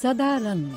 सदा रंग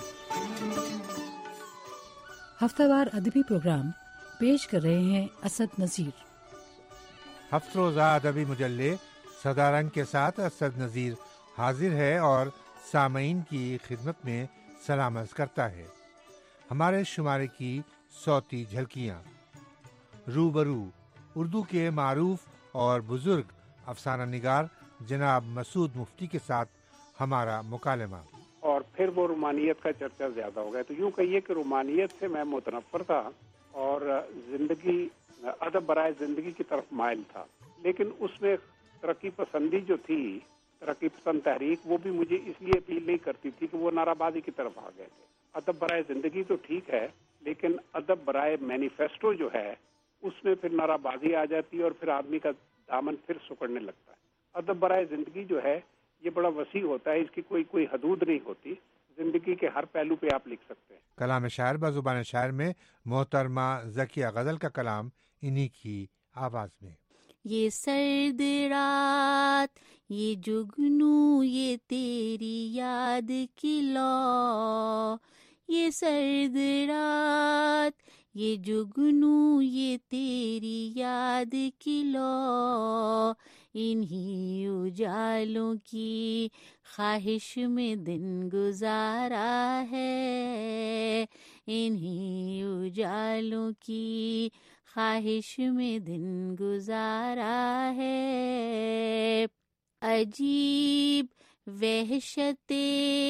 हफ्तावार अदबी प्रोग्राम पेश कर रहे हैं असद नज़ीर। हफ्तरोज़ा अदबी मुजल्ले सदा रंग के साथ असद नज़ीर हाजिर है और सामईन की खिदमत में सलाम अर्ज़ करता है। हमारे शुमारे की सौती झलकियाँ रूबरू उर्दू के मारूफ और बुजुर्ग अफसाना निगार जनाब मसूद मुफ्ती के साथ हमारा मुकालमा। और फिर वो रूमानियत का चर्चा ज्यादा हो गया, तो यूँ कहिए कि रूमानियत से मैं मुतनफ़र था और जिंदगी अदब बराए जिंदगी की तरफ माइल था, लेकिन उसमें तरक्की पसंदी जो थी, तरक्की पसंद तहरीक, वो भी मुझे इसलिए अपील नहीं करती थी कि वो नाराबाजी की तरफ आ गए थे। अदब बराए जिंदगी तो ठीक है, लेकिन अदब बराए मैनिफेस्टो जो है उसमें फिर नाराबाजी आ जाती है और फिर आदमी का दामन फिर सुकड़ने लगता है। अदब बराए जिंदगी जो है ये बड़ा वसी होता है, इसकी कोई हदूद नहीं होती, जिंदगी के हर पहलू पे आप लिख सकते हैं। कलाम शायर बजुबान शायर में मोहतरमा ज़किया गज़ल का कलाम इन्हीं की आवाज़ में। ये सर्द रात, ये जुगनू, ये तेरी याद की लौ, ये सर्द रात, ये जुगनू, ये तेरी याद की लौ, इन्हीं उजालों की ख्वाहिश में दिन गुजारा है, इन्हीं उजालों की ख्वाहिश में दिन गुजारा है। अजीब वहशते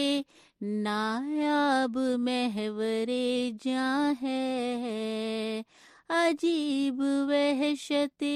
नायाब महवरे जां है, अजीब वहशते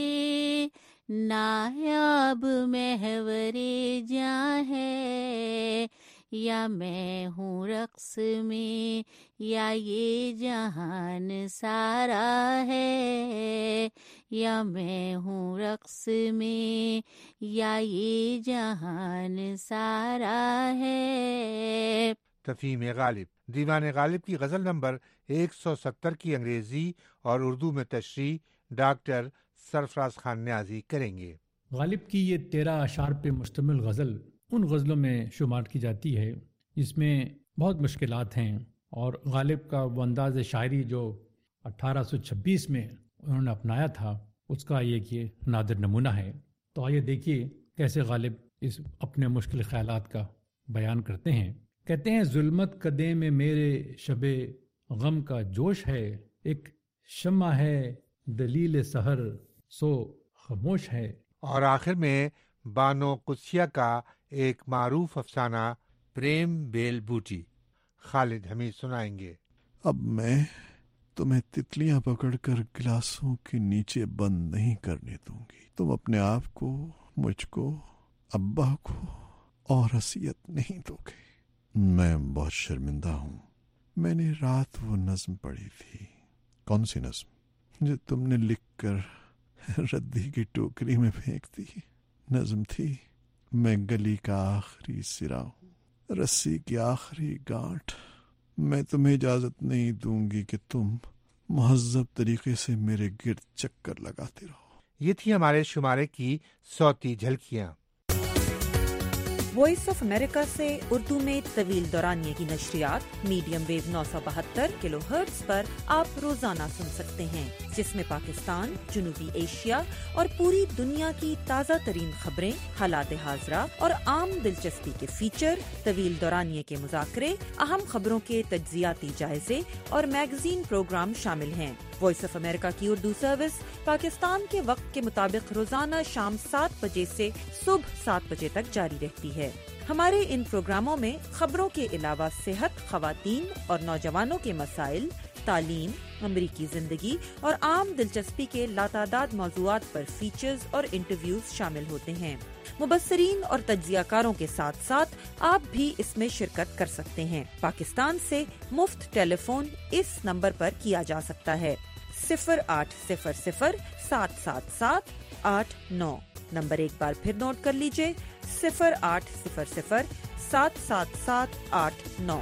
नायाब महवरे जां है, या मैं हूँ रक्स में या ये जहान सारा है, या मैं हूँ रक्स में या ये जहान सारा है। तफहीम गालिब दीवान गालिब की गज़ल नंबर 170 की अंग्रेज़ी और उर्दू में तशरीह डॉक्टर सरफराज खान न्याजी करेंगे। गालिब की ये 13 अशार पे मुश्तमिल गज़ल उन गज़लों में शुमार की जाती है जिसमें बहुत मुश्किलात हैं, और गालिब का वो अंदाज़ शायरी जो 1826 में उन्होंने अपनाया था उसका ये नादिर नमूना है। तो आइए देखिए कैसे गालिब इस अपने मुश्किल ख्यालात का बयान करते हैं। कहते हैं, जुल्मत कदे में मेरे शबे गम का जोश है, एक शम्मा है दलील सहर सो खामोश है। और आखिर में बानो कुदसिया का एक मारूफ अफसाना प्रेम बेल बूटी खालिद हमीद सुनाएंगे। अब मैं तुम्हें तितलियां पकड़कर गिलासों के नीचे बंद नहीं करने दूंगी। तुम अपने आप को, मुझको, अब्बा को और हसीयत नहीं दोगे। मैं बहुत शर्मिंदा हूँ। मैंने रात वो नज्म पढ़ी थी। कौन सी नज्म? जो तुमने लिखकर रद्दी की टोकरी में फेंक दी। नज्म थी, मैं गली का आखिरी सिरा हूँ, रस्सी की आखिरी गांठ। मैं तुम्हें इजाजत नहीं दूंगी कि तुम मुहज्जब तरीके से मेरे गिर्द चक्कर लगाते रहो। ये थी हमारे शुमारे की सौती झलकियाँ। वॉइस ऑफ अमेरिका से उर्दू में तवील दौरानिये की नशरियात मीडियम वेव 972 किलोहर्ट्ज पर आप रोजाना सुन सकते हैं, जिसमें पाकिस्तान, जनूबी एशिया और पूरी दुनिया की ताज़ा तरीन खबरें, हालात हाज़रा और आम दिलचस्पी के फीचर, तवील दौरानिये के मुज़ाकरे, अहम खबरों के तज्ज़ियाती जायजे और मैगजीन प्रोग्राम शामिल हैं। वॉइस ऑफ अमेरिका की उर्दू सर्विस पाकिस्तान के वक्त के मुताबिक रोजाना शाम 7 बजे से सुबह 7 बजे तक जारी रहती है। हमारे इन प्रोग्रामों में खबरों के अलावा सेहत, खवातीन और नौजवानों के मसाइल, तालीम, अमरीकी जिंदगी और आम दिलचस्पी के लातादाद मौज़ूआत पर फीचर्स और इंटरव्यूज शामिल होते हैं। मुबस्सरीन और तज्ज़ियाकारों के साथ साथ आप भी इसमें शिरकत कर सकते हैं। पाकिस्तान से मुफ्त टेलीफोन इस नंबर पर किया जा सकता है 0800 777 89। नंबर एक बार फिर नोट कर लीजिए 0800 777 89।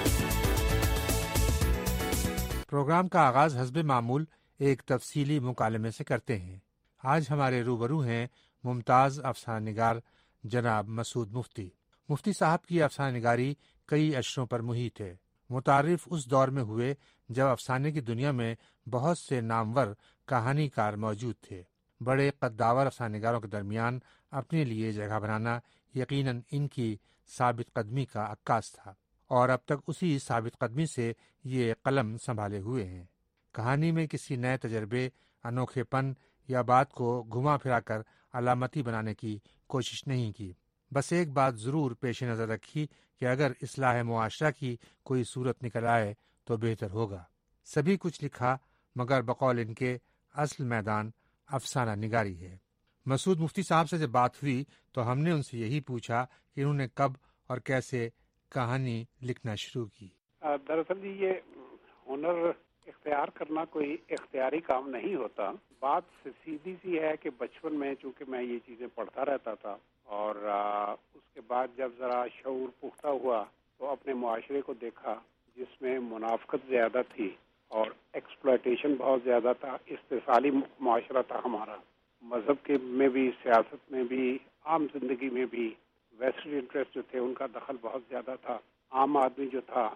प्रोग्राम का आगाज हस्बे मामूल एक तफसीली मुकालमे से करते हैं। आज हमारे रूबरू हैं मुमताज़ अफसाना निगार जनाब मसूद मुफ्ती। मुफ्ती साहब की अफसाना निगारी کئی اشروں پر محیط ہے۔ متعارف اس دور میں ہوئے جب افسانے کی دنیا میں بہت سے نامور کہانی کار موجود تھے۔ بڑے قداور افسانے گاروں کے درمیان اپنے لیے جگہ بنانا یقیناً ان کی ثابت قدمی کا عکاس تھا، اور اب تک اسی ثابت قدمی سے یہ قلم سنبھالے ہوئے ہیں۔ کہانی میں کسی نئے تجربے، انوکھے پن یا بات کو گھما پھرا کر علامتی بنانے کی کوشش نہیں کی۔ بس ایک بات ضرور پیش نظر رکھی کہ اگر اصلاح معاشرہ کی کوئی صورت نکل آئے تو بہتر ہوگا۔ سبھی کچھ لکھا، مگر بقول ان کے اصل میدان افسانہ نگاری ہے۔ مسعود مفتی صاحب سے جب بات ہوئی تو ہم نے ان سے یہی پوچھا کہ انہوں نے کب اور کیسے کہانی لکھنا شروع کی۔ دراصل یہ ہنر اختیار کرنا کوئی اختیاری کام نہیں ہوتا۔ بات سیدھی سی ہے کہ بچپن میں چونکہ میں یہ چیزیں پڑھتا رہتا تھا، اور اس کے بعد جب ذرا شعور پختہ ہوا تو اپنے معاشرے کو دیکھا جس میں منافقت زیادہ تھی اور ایکسپلائٹیشن بہت زیادہ تھا۔ استحصالی معاشرہ تھا ہمارا، مذہب کے میں بھی، سیاست میں بھی، عام زندگی میں بھی ویسٹرن انٹرسٹ جو تھے ان کا دخل بہت زیادہ تھا۔ عام آدمی جو تھا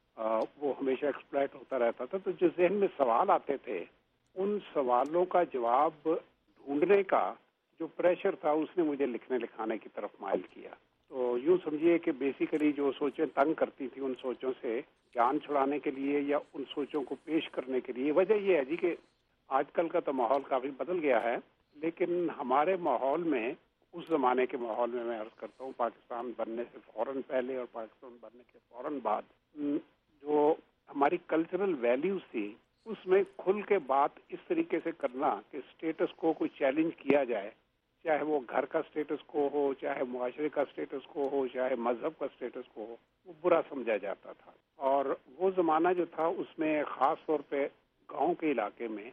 وہ ہمیشہ ایکسپلائٹ ہوتا رہتا تھا۔ تو جو ذہن میں سوال آتے تھے ان سوالوں کا جواب ڈھونڈنے کا جو پریشر تھا اس نے مجھے لکھنے لکھانے کی طرف مائل کیا۔ تو یوں سمجھیے کہ بیسیکلی جو سوچیں تنگ کرتی تھی ان سوچوں سے جان چھڑانے کے لیے یا ان سوچوں کو پیش کرنے کے لیے، وجہ یہ ہے جی کہ آج کل کا تو ماحول کافی بدل گیا ہے، لیکن ہمارے ماحول میں، اس زمانے کے ماحول میں عرض کرتا ہوں، پاکستان بننے سے فوراً پہلے اور پاکستان بننے کے فوراً بعد جو ہماری کلچرل ویلیوز تھی اس میں کھل کے بات اس طریقے سے کرنا کہ اسٹیٹس کو کوئی چیلنج کیا جائے، چاہے وہ گھر کا اسٹیٹس کو ہو، چاہے معاشرے کا اسٹیٹس کو ہو، چاہے مذہب کا اسٹیٹس کو ہو، وہ برا سمجھا جاتا تھا۔ اور وہ زمانہ جو تھا اس میں خاص طور پہ گاؤں کے علاقے میں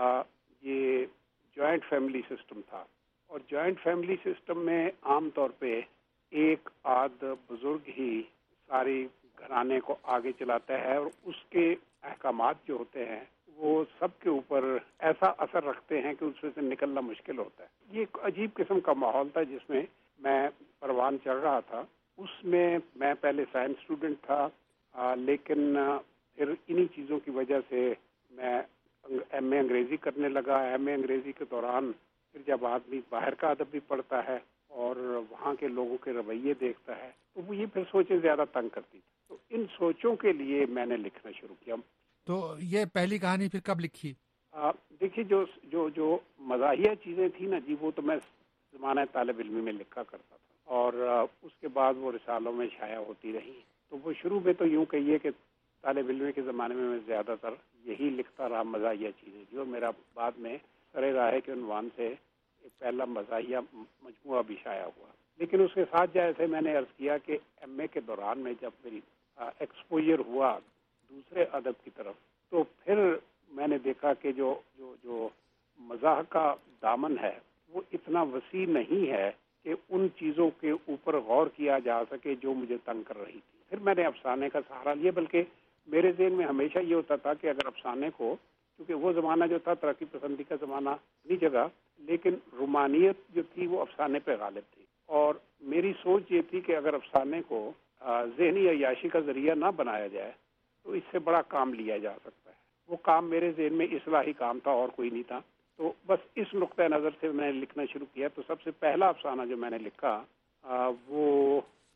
یہ جوائنٹ فیملی سسٹم تھا، اور جوائنٹ فیملی سسٹم میں عام طور پہ ایک آدھ بزرگ ہی ساری گھرانے کو آگے چلاتا ہے، اور اس کے احکامات جو ہوتے ہیں وہ سب کے اوپر ایسا اثر رکھتے ہیں کہ اس میں سے نکلنا مشکل ہوتا ہے۔ یہ ایک عجیب قسم کا ماحول تھا جس میں میں پروان چڑھ رہا تھا۔ اس میں میں پہلے سائنس اسٹوڈنٹ تھا، لیکن پھر انہی چیزوں کی وجہ سے میں ایم اے انگریزی کرنے لگا۔ ایم اے انگریزی کے دوران پھر جب آدمی باہر کا ادب بھی پڑھتا ہے اور وہاں کے لوگوں کے رویے دیکھتا ہے تو وہ یہ پھر سوچیں زیادہ تنگ کرتی تھی۔ تو ان سوچوں کے لیے میں نے لکھنا شروع کیا۔ تو یہ پہلی کہانی پھر کب لکھی؟ دیکھیے جو مزاحیہ چیزیں تھیں نا جی، وہ تو میں زمانہ طالب علمی میں لکھا کرتا تھا، اور اس کے بعد وہ رسالوں میں شائع ہوتی رہی۔ تو وہ شروع میں تو یوں کہیے کہ طالب علمی کے زمانے میں زیادہ تر یہی لکھتا رہا، مزاحیہ چیزیں، جو میرا بعد میں سرِ راہ کے عنوان سے ایک پہلا مزاحیہ مجموعہ بھی شائع ہوا۔ لیکن اس کے ساتھ جیسے میں نے عرض کیا کہ ایم اے کے دوران میں جب میری ایکسپوجر ہوا دوسرے ادب کی طرف، تو پھر میں نے دیکھا کہ جو مزاح کا دامن ہے وہ اتنا وسیع نہیں ہے کہ ان چیزوں کے اوپر غور کیا جا سکے جو مجھے تنگ کر رہی تھی۔ پھر میں نے افسانے کا سہارا لیا، بلکہ میرے ذہن میں ہمیشہ یہ ہوتا تھا کہ اگر افسانے کو، کیونکہ وہ زمانہ جو تھا ترقی پسندی کا زمانہ اپنی جگہ، لیکن رومانیت جو تھی وہ افسانے پہ غالب تھی، اور میری سوچ یہ تھی کہ اگر افسانے کو ذہنی عیاشی کا ذریعہ نہ بنایا جائے تو اس سے بڑا کام لیا جا سکتا ہے۔ وہ کام میرے ذہن میں اصلاحی کام تھا اور کوئی نہیں تھا۔ تو بس اس نقطۂ نظر سے میں نے لکھنا شروع کیا۔ تو سب سے پہلا افسانہ جو میں نے لکھا وہ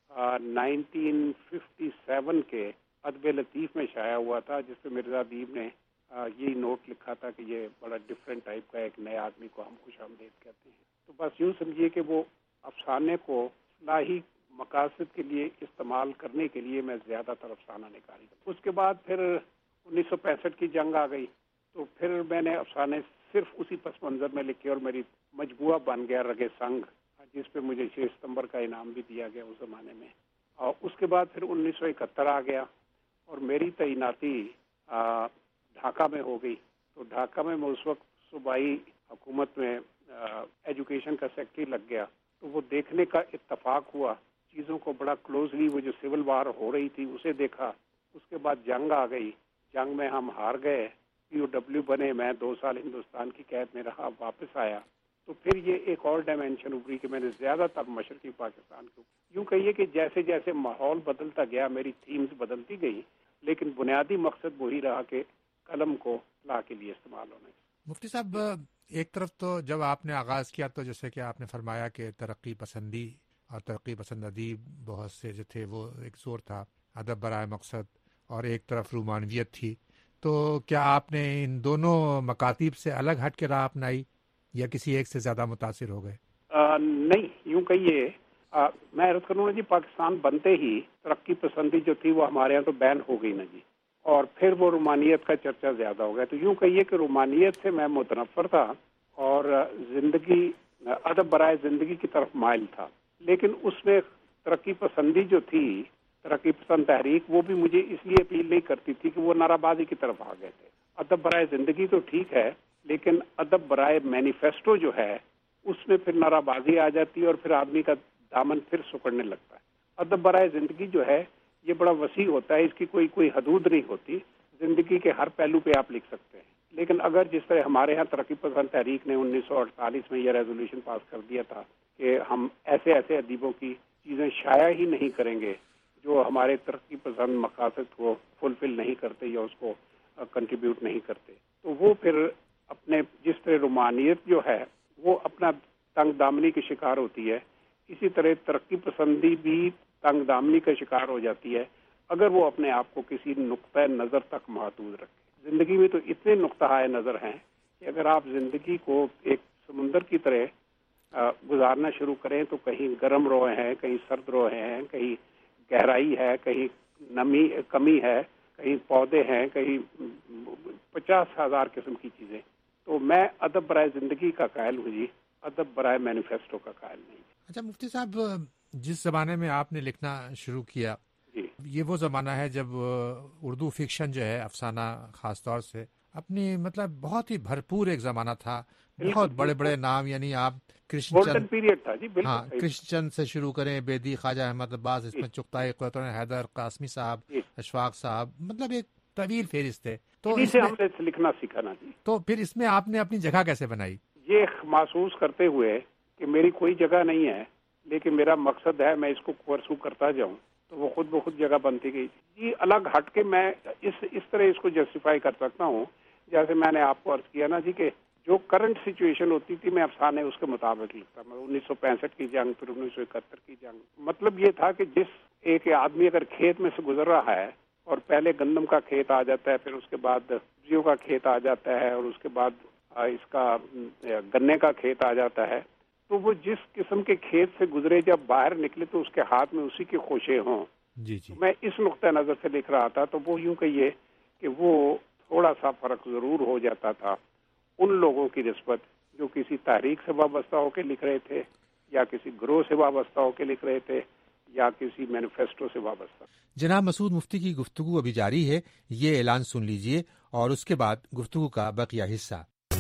1957 کے ادب لطیف میں شائع ہوا تھا، جس پہ مرزا ادیب نے یہی نوٹ لکھا تھا کہ یہ بڑا ڈفرینٹ ٹائپ کا ایک نئے آدمی کو ہم خوش آمدید کہتے ہیں۔ تو بس یوں سمجھیے کہ وہ افسانے کو اصلاحی مقاصد کے لیے استعمال کرنے کے لیے میں زیادہ تر افسانہ نگاری کرتا۔ اس کے بعد پھر 1965 کی جنگ آ گئی، تو پھر میں نے افسانے صرف اسی پس منظر میں لکھے، اور میری مجموعہ بن گیا رگے سنگ، جس پہ مجھے 6 ستمبر کا انعام بھی دیا گیا اس زمانے میں۔ اور اس کے بعد پھر 1971 آ گیا اور میری تعیناتی ڈھاکہ میں ہو گئی۔ تو ڈھاکہ میں اس وقت صوبائی حکومت میں ایجوکیشن کا سیکٹری لگ گیا، تو وہ دیکھنے کا اتفاق ہوا، چیزوں کو بڑا کلوزلی، وہ جو سول وار ہو رہی تھی اسے دیکھا۔ اس کے بعد جنگ آ گئی، جنگ میں ہم ہار گئے، POW بنے، میں 2 سال ہندوستان کی قید میں رہا، واپس آیا تو پھر یہ ایک اور ڈائمینشن ابھری کہ میں نے زیادہ تر مشرقی پاکستان کو، یوں کہیے کہ جیسے جیسے ماحول بدلتا گیا میری تھیمز بدلتی گئی، لیکن بنیادی مقصد وہی رہا کہ قلم کو اصلاح کے لیے استعمال ہونے۔ مفتی صاحب، ایک طرف تو جب آپ نے آغاز کیا تو جیسے کہ آپ نے فرمایا کہ ترقی پسندی اور ترقی پسند ادیب بہت سے جو تھے وہ ایک زور تھا، ادب برائے مقصد، اور ایک طرف رومانویت تھی، تو کیا آپ نے ان دونوں مکاتب سے الگ ہٹ کے راہ اپنائی یا کسی ایک سے زیادہ متاثر ہو گئے؟ نہیں، یوں کہیے میں عرض کروں نا جی، پاکستان بنتے ہی ترقی پسندی جو تھی وہ ہمارے یہاں تو بین ہو گئی نا جی، اور پھر وہ رومانیت کا چرچا زیادہ ہو گیا، تو یوں کہیے کہ رومانیت سے میں متنفر تھا اور زندگی ادب برائے زندگی کی طرف مائل تھا، لیکن اس میں ترقی پسندی جو تھی، ترقی پسند تحریک، وہ بھی مجھے اس لیے اپیل نہیں کرتی تھی کہ وہ نعرہ بازی کی طرف آ گئے تھے۔ ادب برائے زندگی تو ٹھیک ہے، لیکن ادب برائے مینیفیسٹو جو ہے اس میں پھر نعرہ بازی آ جاتی ہے اور پھر آدمی کا دامن پھر سکڑنے لگتا ہے۔ ادب برائے زندگی جو ہے یہ بڑا وسیع ہوتا ہے، اس کی کوئی حدود نہیں ہوتی، زندگی کے ہر پہلو پہ آپ لکھ سکتے ہیں، لیکن اگر جس طرح ہمارے ہاں ترقی پسند تحریک نے 1948 میں یہ ریزولوشن پاس کر دیا تھا کہ ہم ایسے ادیبوں کی چیزیں شائع ہی نہیں کریں گے جو ہمارے ترقی پسند مقاصد کو فلفل نہیں کرتے یا اس کو کنٹریبیوٹ نہیں کرتے، تو وہ پھر اپنے جس طرح رومانیت جو ہے وہ اپنا تنگ دامنی کی شکار ہوتی ہے، اسی طرح ترقی پسندی بھی تنگ دامنی کا شکار ہو جاتی ہے اگر وہ اپنے آپ کو کسی نقطۂ نظر تک محدود رکھے۔ زندگی میں تو اتنے نقطۂ نظر ہیں کہ اگر آپ زندگی کو ایک سمندر کی طرح گزارنا شروع کریں تو کہیں گرم روئے ہیں، کہیں سرد روئے ہیں، کہیں گہرائی ہے، کہیں نمی کمی ہے، کہیں پودے ہیں، کہیں 50,000 قسم کی چیزیں۔ تو میں ادب برائے زندگی کا قائل ہوں جی، ادب برائے مینیفیسٹو کا قائل نہیں۔ اچھا مفتی صاحب، جس زمانے میں آپ نے لکھنا شروع کیا جی، یہ وہ زمانہ ہے جب اردو فکشن جو ہے، افسانہ خاص طور سے، اپنی مطلب بہت ہی بھرپور ایک زمانہ تھا، بہت بڑے بڑے نام، یعنی آپ کرشن گولڈن چند، پیریڈ تھا جی، بالکل ہاں صحیح۔ کرشن چند سے شروع کریں، بیدی، خواجہ احمد عباس، اس جی، میں چغتائی قطر حیدر، قاسمی صاحب، جی، اشفاق صاحب، مطلب ایک طویل فہرست ہے۔ تو انہی اس سے میں ہم نے لکھنا سیکھا نا جی، تو پھر اس میں آپ نے اپنی جگہ کیسے بنائی؟ یہ محسوس کرتے ہوئے کہ میری کوئی جگہ نہیں ہے لیکن میرا مقصد ہے میں اس کو پرسو کرتا جاؤں، تو وہ خود بخود جگہ بنتی گئی جی۔ الگ ہٹ کے میں اس طرح اس کو جسٹیفائی کر سکتا ہوں، جیسے میں نے آپ کو عرض کیا نا جی کہ جو کرنٹ سچویشن ہوتی تھی میں افسانے اس کے مطابق لکھتا، میں 1965 کی جنگ، پھر 1971 کی جنگ، مطلب یہ تھا کہ جس ایک آدمی اگر کھیت میں سے گزر رہا ہے اور پہلے گندم کا کھیت آ جاتا ہے، پھر اس کے بعد سبزیوں کا کھیت آ جاتا ہے، اور اس کے بعد اس کا گنے کا کھیت آ جاتا ہے، تو وہ جس قسم کے کھیت سے گزرے جب باہر نکلے تو اس کے ہاتھ میں اسی کے خوشے ہوں۔ جی جی، میں اس نقطۂ نظر سے لکھ رہا تھا، تو وہ یوں کہیے کہ وہ تھوڑا سا فرق ضرور ہو جاتا تھا ان لوگوں کی نسبت جو کسی تحریک سے وابستہ ہو کے لکھ رہے تھے، یا کسی گروہ سے وابستہ ہو کے لکھ رہے تھے، یا کسی مینیفیسٹو سے وابستہ۔ جناب مسعود مفتی کی گفتگو ابھی جاری ہے، یہ اعلان سن لیجئے اور اس کے بعد گفتگو کا بقیہ حصہ۔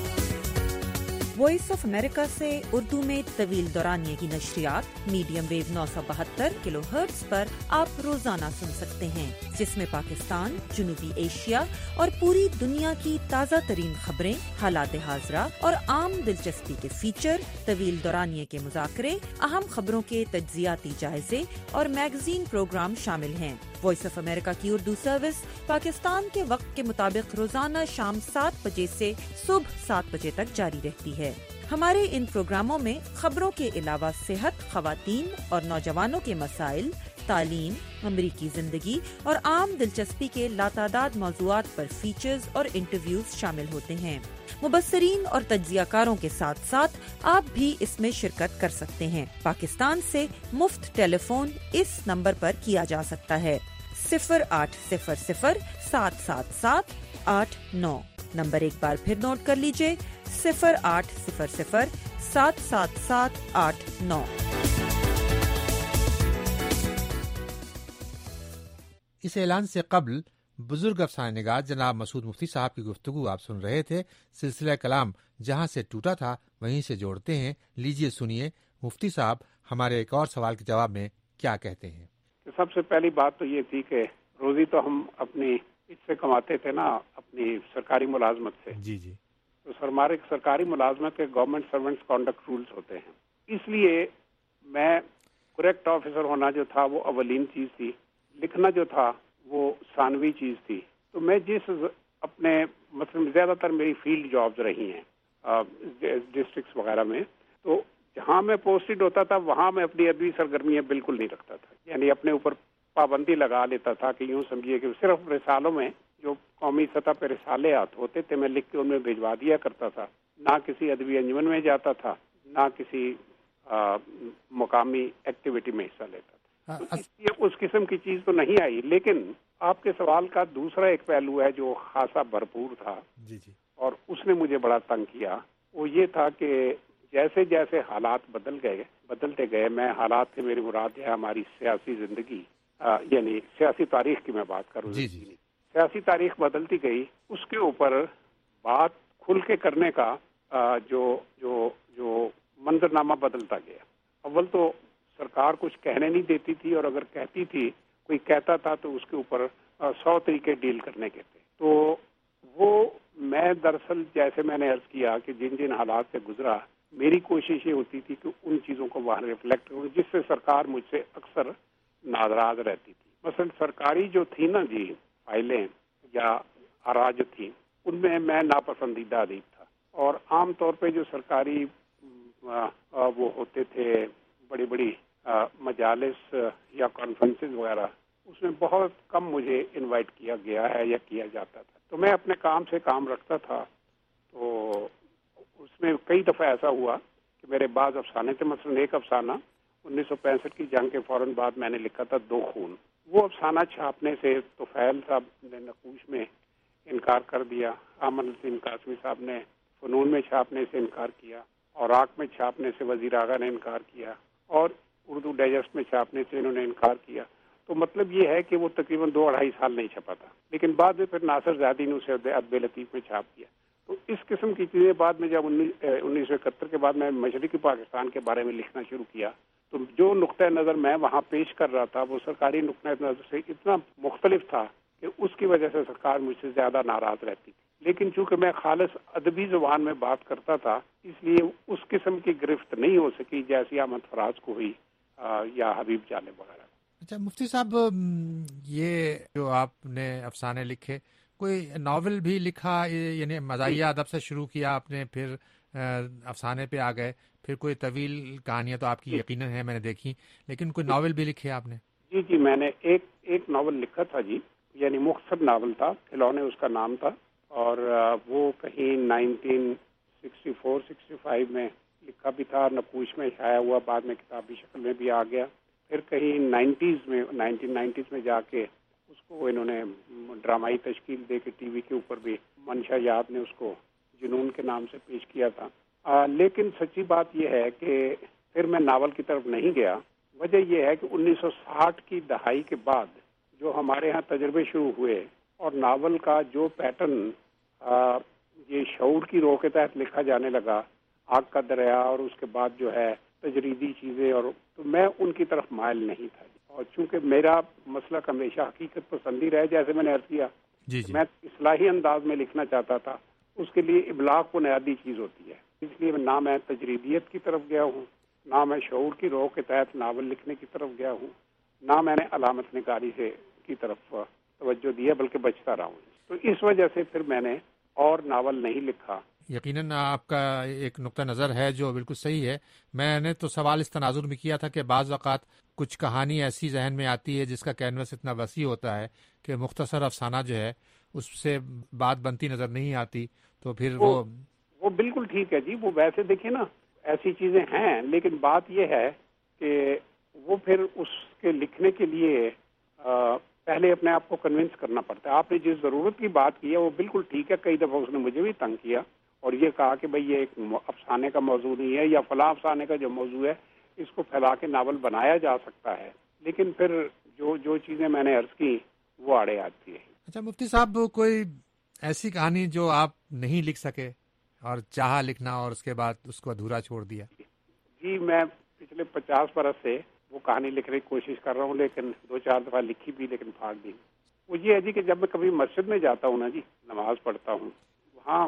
وائس آف امریکہ سے اردو میں طویل دورانیے کی نشریات میڈیم ویو 972 کلو ہرٹز پر آپ روزانہ سن سکتے ہیں، جس میں پاکستان، جنوبی ایشیا اور پوری دنیا کی تازہ ترین خبریں، حالات حاضرہ اور عام دلچسپی کے فیچر، طویل دورانیے کے مذاکرے، اہم خبروں کے تجزیاتی جائزے اور میگزین پروگرام شامل ہیں۔ وائس آف امریکہ کی اردو سروس پاکستان کے وقت کے مطابق روزانہ شام 7 بجے سے صبح 7 بجے تک جاری رہتی ہے۔ ہمارے ان پروگراموں میں خبروں کے علاوہ صحت، خواتین اور نوجوانوں کے مسائل، تعلیم، امریکی زندگی اور عام دلچسپی کے لاتعداد موضوعات پر فیچرز اور انٹرویوز شامل ہوتے ہیں۔ مبصرین اور تجزیہ کاروں کے ساتھ ساتھ آپ بھی اس میں شرکت کر سکتے ہیں۔ پاکستان سے مفت ٹیلی فون اس نمبر پر کیا جا سکتا ہے 0800 777 89۔ نمبر ایک بار پھر نوٹ کر لیجئے 0800 777 89۔ اس اعلان سے قبل بزرگ افسانہ نگار جناب مسعود مفتی صاحب کی گفتگو آپ سن رہے تھے۔ سلسلہ کلام جہاں سے ٹوٹا تھا وہیں سے جوڑتے ہیں۔ لیجئے سنیے مفتی صاحب ہمارے ایک اور سوال کے جواب میں کیا کہتے ہیں۔ سب سے پہلی بات تو یہ تھی کہ روزی تو ہم اپنی اس سے کماتے تھے نا، اپنی سرکاری ملازمت سے، جی جی، تو سرکاری ملازمت کے گورنمنٹ سروینٹس کانڈکٹ رولز ہوتے ہیں. اس لیے میں کریکٹ آفیسر ہونا جو تھا وہ اولین چیز تھی، لکھنا جو تھا وہ ثانوی چیز تھی. تو میں جس اپنے مثلا زیادہ تر میری فیلڈ جابز رہی ہیں ڈسٹرکٹس وغیرہ میں، تو جہاں میں پوسٹڈ ہوتا تھا وہاں میں اپنی ادبی سرگرمیاں بالکل نہیں رکھتا تھا. یعنی اپنے اوپر پابندی لگا لیتا تھا کہ یوں سمجھیے کہ صرف رسالوں میں جو قومی سطح پہ رسالے ہوتے تھے میں لکھ کے ان میں بھجوا دیا کرتا تھا. نہ کسی ادبی انجمن میں جاتا تھا، نہ کسی مقامی ایکٹیویٹی میں حصہ لیتا تھا. تو اس لیے اس قسم کی چیز تو نہیں آئی. لیکن آپ کے سوال کا دوسرا ایک پہلو ہے جو خاصا بھرپور تھا اور اس نے مجھے بڑا تنگ کیا. وہ یہ تھا کہ جیسے جیسے حالات بدلتے گئے، میں حالات سے میری مراد ہے ہماری سیاسی زندگی، یعنی سیاسی تاریخ کی میں بات کروں. سیاسی تاریخ بدلتی گئی، اس کے اوپر بات کھل کے کرنے کا جو منظرنامہ بدلتا گیا. اول تو سرکار کچھ کہنے نہیں دیتی تھی، اور اگر کہتی تھی، کوئی کہتا تھا تو اس کے اوپر 100 طریقے ڈیل کرنے کے تھے. تو وہ میں دراصل جیسے میں نے عرض کیا کہ جن جن حالات سے گزرا، میری کوشش یہ ہوتی تھی کہ ان چیزوں کو وہاں ریفلیکٹ کروں، جس سے سرکار مجھ سے اکثر ناراض رہتی تھی. مثلا سرکاری جو تھی نا جی فائلیں یا آراء جو تھی، ان میں ناپسندیدہ ادیب تھا. اور عام طور پہ جو سرکاری وہ ہوتے تھے بڑی بڑی مجالس یا کانفرنسز وغیرہ، اس میں بہت کم مجھے انوائٹ کیا گیا ہے یا کیا جاتا تھا. تو میں اپنے کام سے کام رکھتا تھا. تو اس میں کئی دفعہ ایسا ہوا کہ میرے بعض افسانے تھے. مثلا ایک افسانہ 1965 کی جنگ کے فوراً بعد میں نے لکھا تھا، 2 خون. وہ افسانہ چھاپنے سے طفیل صاحب نے نقوش میں انکار کر دیا، احمد الدین قاسمی صاحب نے فنون میں چھاپنے سے انکار کیا، اوراق میں چھاپنے سے وزیر اعلیٰ نے انکار کیا، اور اردو ڈائجسٹ میں چھاپنے سے انہوں نے انکار کیا. تو مطلب یہ ہے کہ وہ تقریباً 2-2.5 سال نہیں چھپا تھا. لیکن بعد میں پھر ناصر زیادی نے اسے ادب لطیف میں چھاپ دیا. تو اس قسم کی چیزیں بعد میں جب 1971 کے بعد میں مشرقی پاکستان کے بارے میں لکھنا شروع کیا، تو جو نقطۂ نظر میں وہاں پیش کر رہا تھا وہ سرکاری نقطۂ نظر سے اتنا مختلف تھا کہ اس کی وجہ سے سرکار مجھ سے زیادہ ناراض رہتی تھی. لیکن چونکہ میں خالص ادبی زبان میں بات کرتا تھا، اس لیے اس قسم کی گرفت نہیں ہو سکی جیسی احمد فراز کو ہوئی یا حبیب جالب وغیرہ. اچھا مفتی صاحب، یہ جو آپ نے افسانے لکھے، کوئی ناول بھی لکھا؟ یعنی مزاحیہ ادب سے شروع کیا آپ نے، پھر افسانے پہ آ گئے، پھر کوئی طویل کہانیاں تو آپ کی یقیناً ہیں، میں نے دیکھی، لیکن کوئی ناول بھی لکھے آپ نے؟ جی میں نے ایک ناول لکھا تھا جی، یعنی مختصر ناول تھا، کھلونے اس کا نام تھا. اور وہ کہیں 1964-65 میں لکھا بھی تھا، نقوش میں شائع ہوا، بعد میں کتابی شکل میں بھی آ گیا. پھر کہیں 1990s میں جا کے اس کو انہوں نے ڈرامائی تشکیل دے کے ٹی وی کے اوپر بھی منشا یاد نے اس کو جنون کے نام سے پیش کیا تھا. لیکن سچی بات یہ ہے کہ پھر میں ناول کی طرف نہیں گیا. وجہ یہ ہے کہ 1960 کی دہائی کے بعد جو ہمارے ہاں تجربے شروع ہوئے، اور ناول کا جو پیٹرن یہ شعور کی رو کے تحت لکھا جانے لگا، آگ کا دریا، اور اس کے بعد جو ہے تجریدی چیزیں، اور تو میں ان کی طرف مائل نہیں تھا. اور چونکہ میرا مسلک ہمیشہ حقیقت پسندی رہے، جیسے میں نے عرض کیا، میں اصلاحی انداز میں لکھنا چاہتا تھا. اس کے لیے ابلاغ بنیادی چیز ہوتی ہے. اس لیے نہ میں تجریدیت کی طرف گیا ہوں، نہ میں شعور کی رو کے تحت ناول لکھنے کی طرف گیا ہوں، نہ میں نے علامت نگاری سے کی طرف توجہ دی ہے، بلکہ بچتا رہا ہوں. تو اس وجہ سے پھر میں نے اور ناول نہیں لکھا. یقیناً آپ کا ایک نقطہ نظر ہے جو بالکل صحیح ہے. میں نے تو سوال اس تناظر میں کیا تھا کہ بعض اوقات کچھ کہانی ایسی ذہن میں آتی ہے جس کا کینوس اتنا وسیع ہوتا ہے کہ مختصر افسانہ جو ہے اس سے بات بنتی نظر نہیں آتی، تو پھر وہ بالکل ٹھیک ہے جی. وہ ویسے دیکھیں نا، ایسی چیزیں ہیں، لیکن بات یہ ہے کہ وہ پھر اس کے لکھنے کے لیے پہلے اپنے آپ کو کنونس کرنا پڑتا ہے. آپ نے جس ضرورت کی بات کی ہے وہ بالکل ٹھیک ہے. کئی دفعہ اس نے مجھے بھی تنگ کیا اور یہ کہا کہ بھئی یہ ایک افسانے کا موضوع نہیں ہے، یا فلاں افسانے کا جو موضوع ہے اس کو پھیلا کے ناول بنایا جا سکتا ہے. لیکن پھر جو چیزیں میں نے عرض کی وہ آڑے آتی ہے. اچھا مفتی صاحب، کوئی ایسی کہانی جو آپ نہیں لکھ سکے اور چاہا لکھنا اور اس کے بعد اس کو ادھورا چھوڑ دیا؟ جی میں پچھلے 50 برس سے وہ کہانی لکھنے کی کوشش کر رہا ہوں، لیکن 2-4 دفعہ لکھی بھی لیکن پھاڑ دی. وہ یہ ہے جی کہ جب میں کبھی مسجد میں جاتا ہوں نا جی، نماز پڑھتا ہوں، وہاں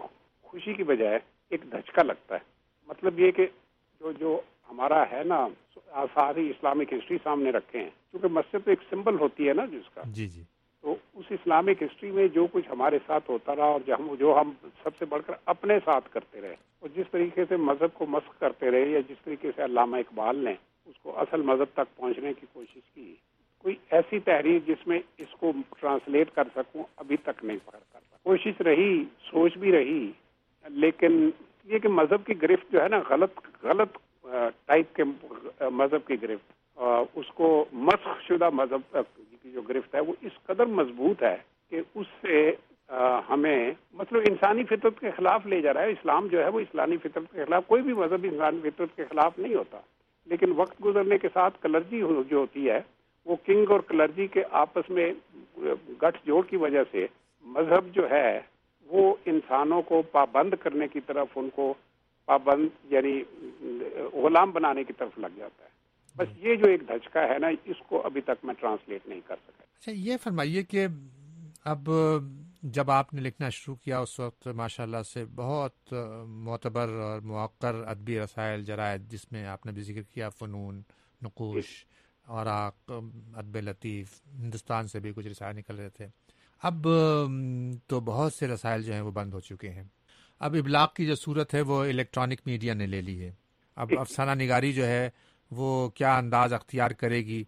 خوشی کی بجائے ایک دھچکا لگتا ہے. مطلب یہ کہ جو ہمارا ہے نا ساری اسلامک ہسٹری سامنے رکھے ہیں, کیونکہ مسجد تو ایک سمبل ہوتی ہے نا جس کا. جی جی. تو اس اسلامک ہسٹری میں جو کچھ ہمارے ساتھ ہوتا رہا اور جو ہم سب سے بڑھ کر اپنے ساتھ کرتے رہے, اور جس طریقے سے مذہب کو مسخ کرتے رہے, یا جس طریقے سے علامہ اقبال نے اس کو اصل مذہب تک پہنچنے کی کوشش کی, کوئی ایسی تحریر جس میں اس کو ٹرانسلیٹ کر سکوں ابھی تک نہیں پکڑ کر سکا. کوشش رہی, سوچ بھی رہی, لیکن یہ کہ مذہب کی گرفت جو ہے نا, غلط ٹائپ کے مذہب کی گرفت, اس کو مسخ شدہ مذہب کی جو گرفت ہے وہ اس قدر مضبوط ہے کہ اس سے ہمیں مطلب انسانی فطرت کے خلاف لے جا رہا ہے. اسلام جو ہے وہ انسانی فطرت کے خلاف, کوئی بھی مذہب انسانی فطرت کے خلاف نہیں ہوتا, لیکن وقت گزرنے کے ساتھ کلرجی جو ہوتی ہے وہ کنگ اور کلرجی کے آپس میں گٹھ جوڑ کی وجہ سے مذہب جو ہے وہ انسانوں کو پابند کرنے کی طرف, ان کو پابند یعنی غلام بنانے کی طرف لگ جاتا ہے. بس یہ جو ایک دھچکا ہے نا, اس کو ابھی تک میں ٹرانسلیٹ نہیں کر سکا. اچھا یہ فرمائیے کہ اب جب آپ نے لکھنا شروع کیا اس وقت ماشاءاللہ سے بہت معتبر اور موقر ادبی رسائل جرائد, جس میں آپ نے بھی ذکر کیا فنون, نقوش, اوراق, ادب لطیف, ہندوستان سے بھی کچھ رسائل نکل رہے تھے. اب تو بہت سے رسائل جو ہیں وہ بند ہو چکے ہیں. اب ابلاغ کی جو صورت ہے وہ الیکٹرانک میڈیا نے لے لی ہے. اب افسانہ نگاری جو ہے وہ کیا انداز اختیار کرے گی,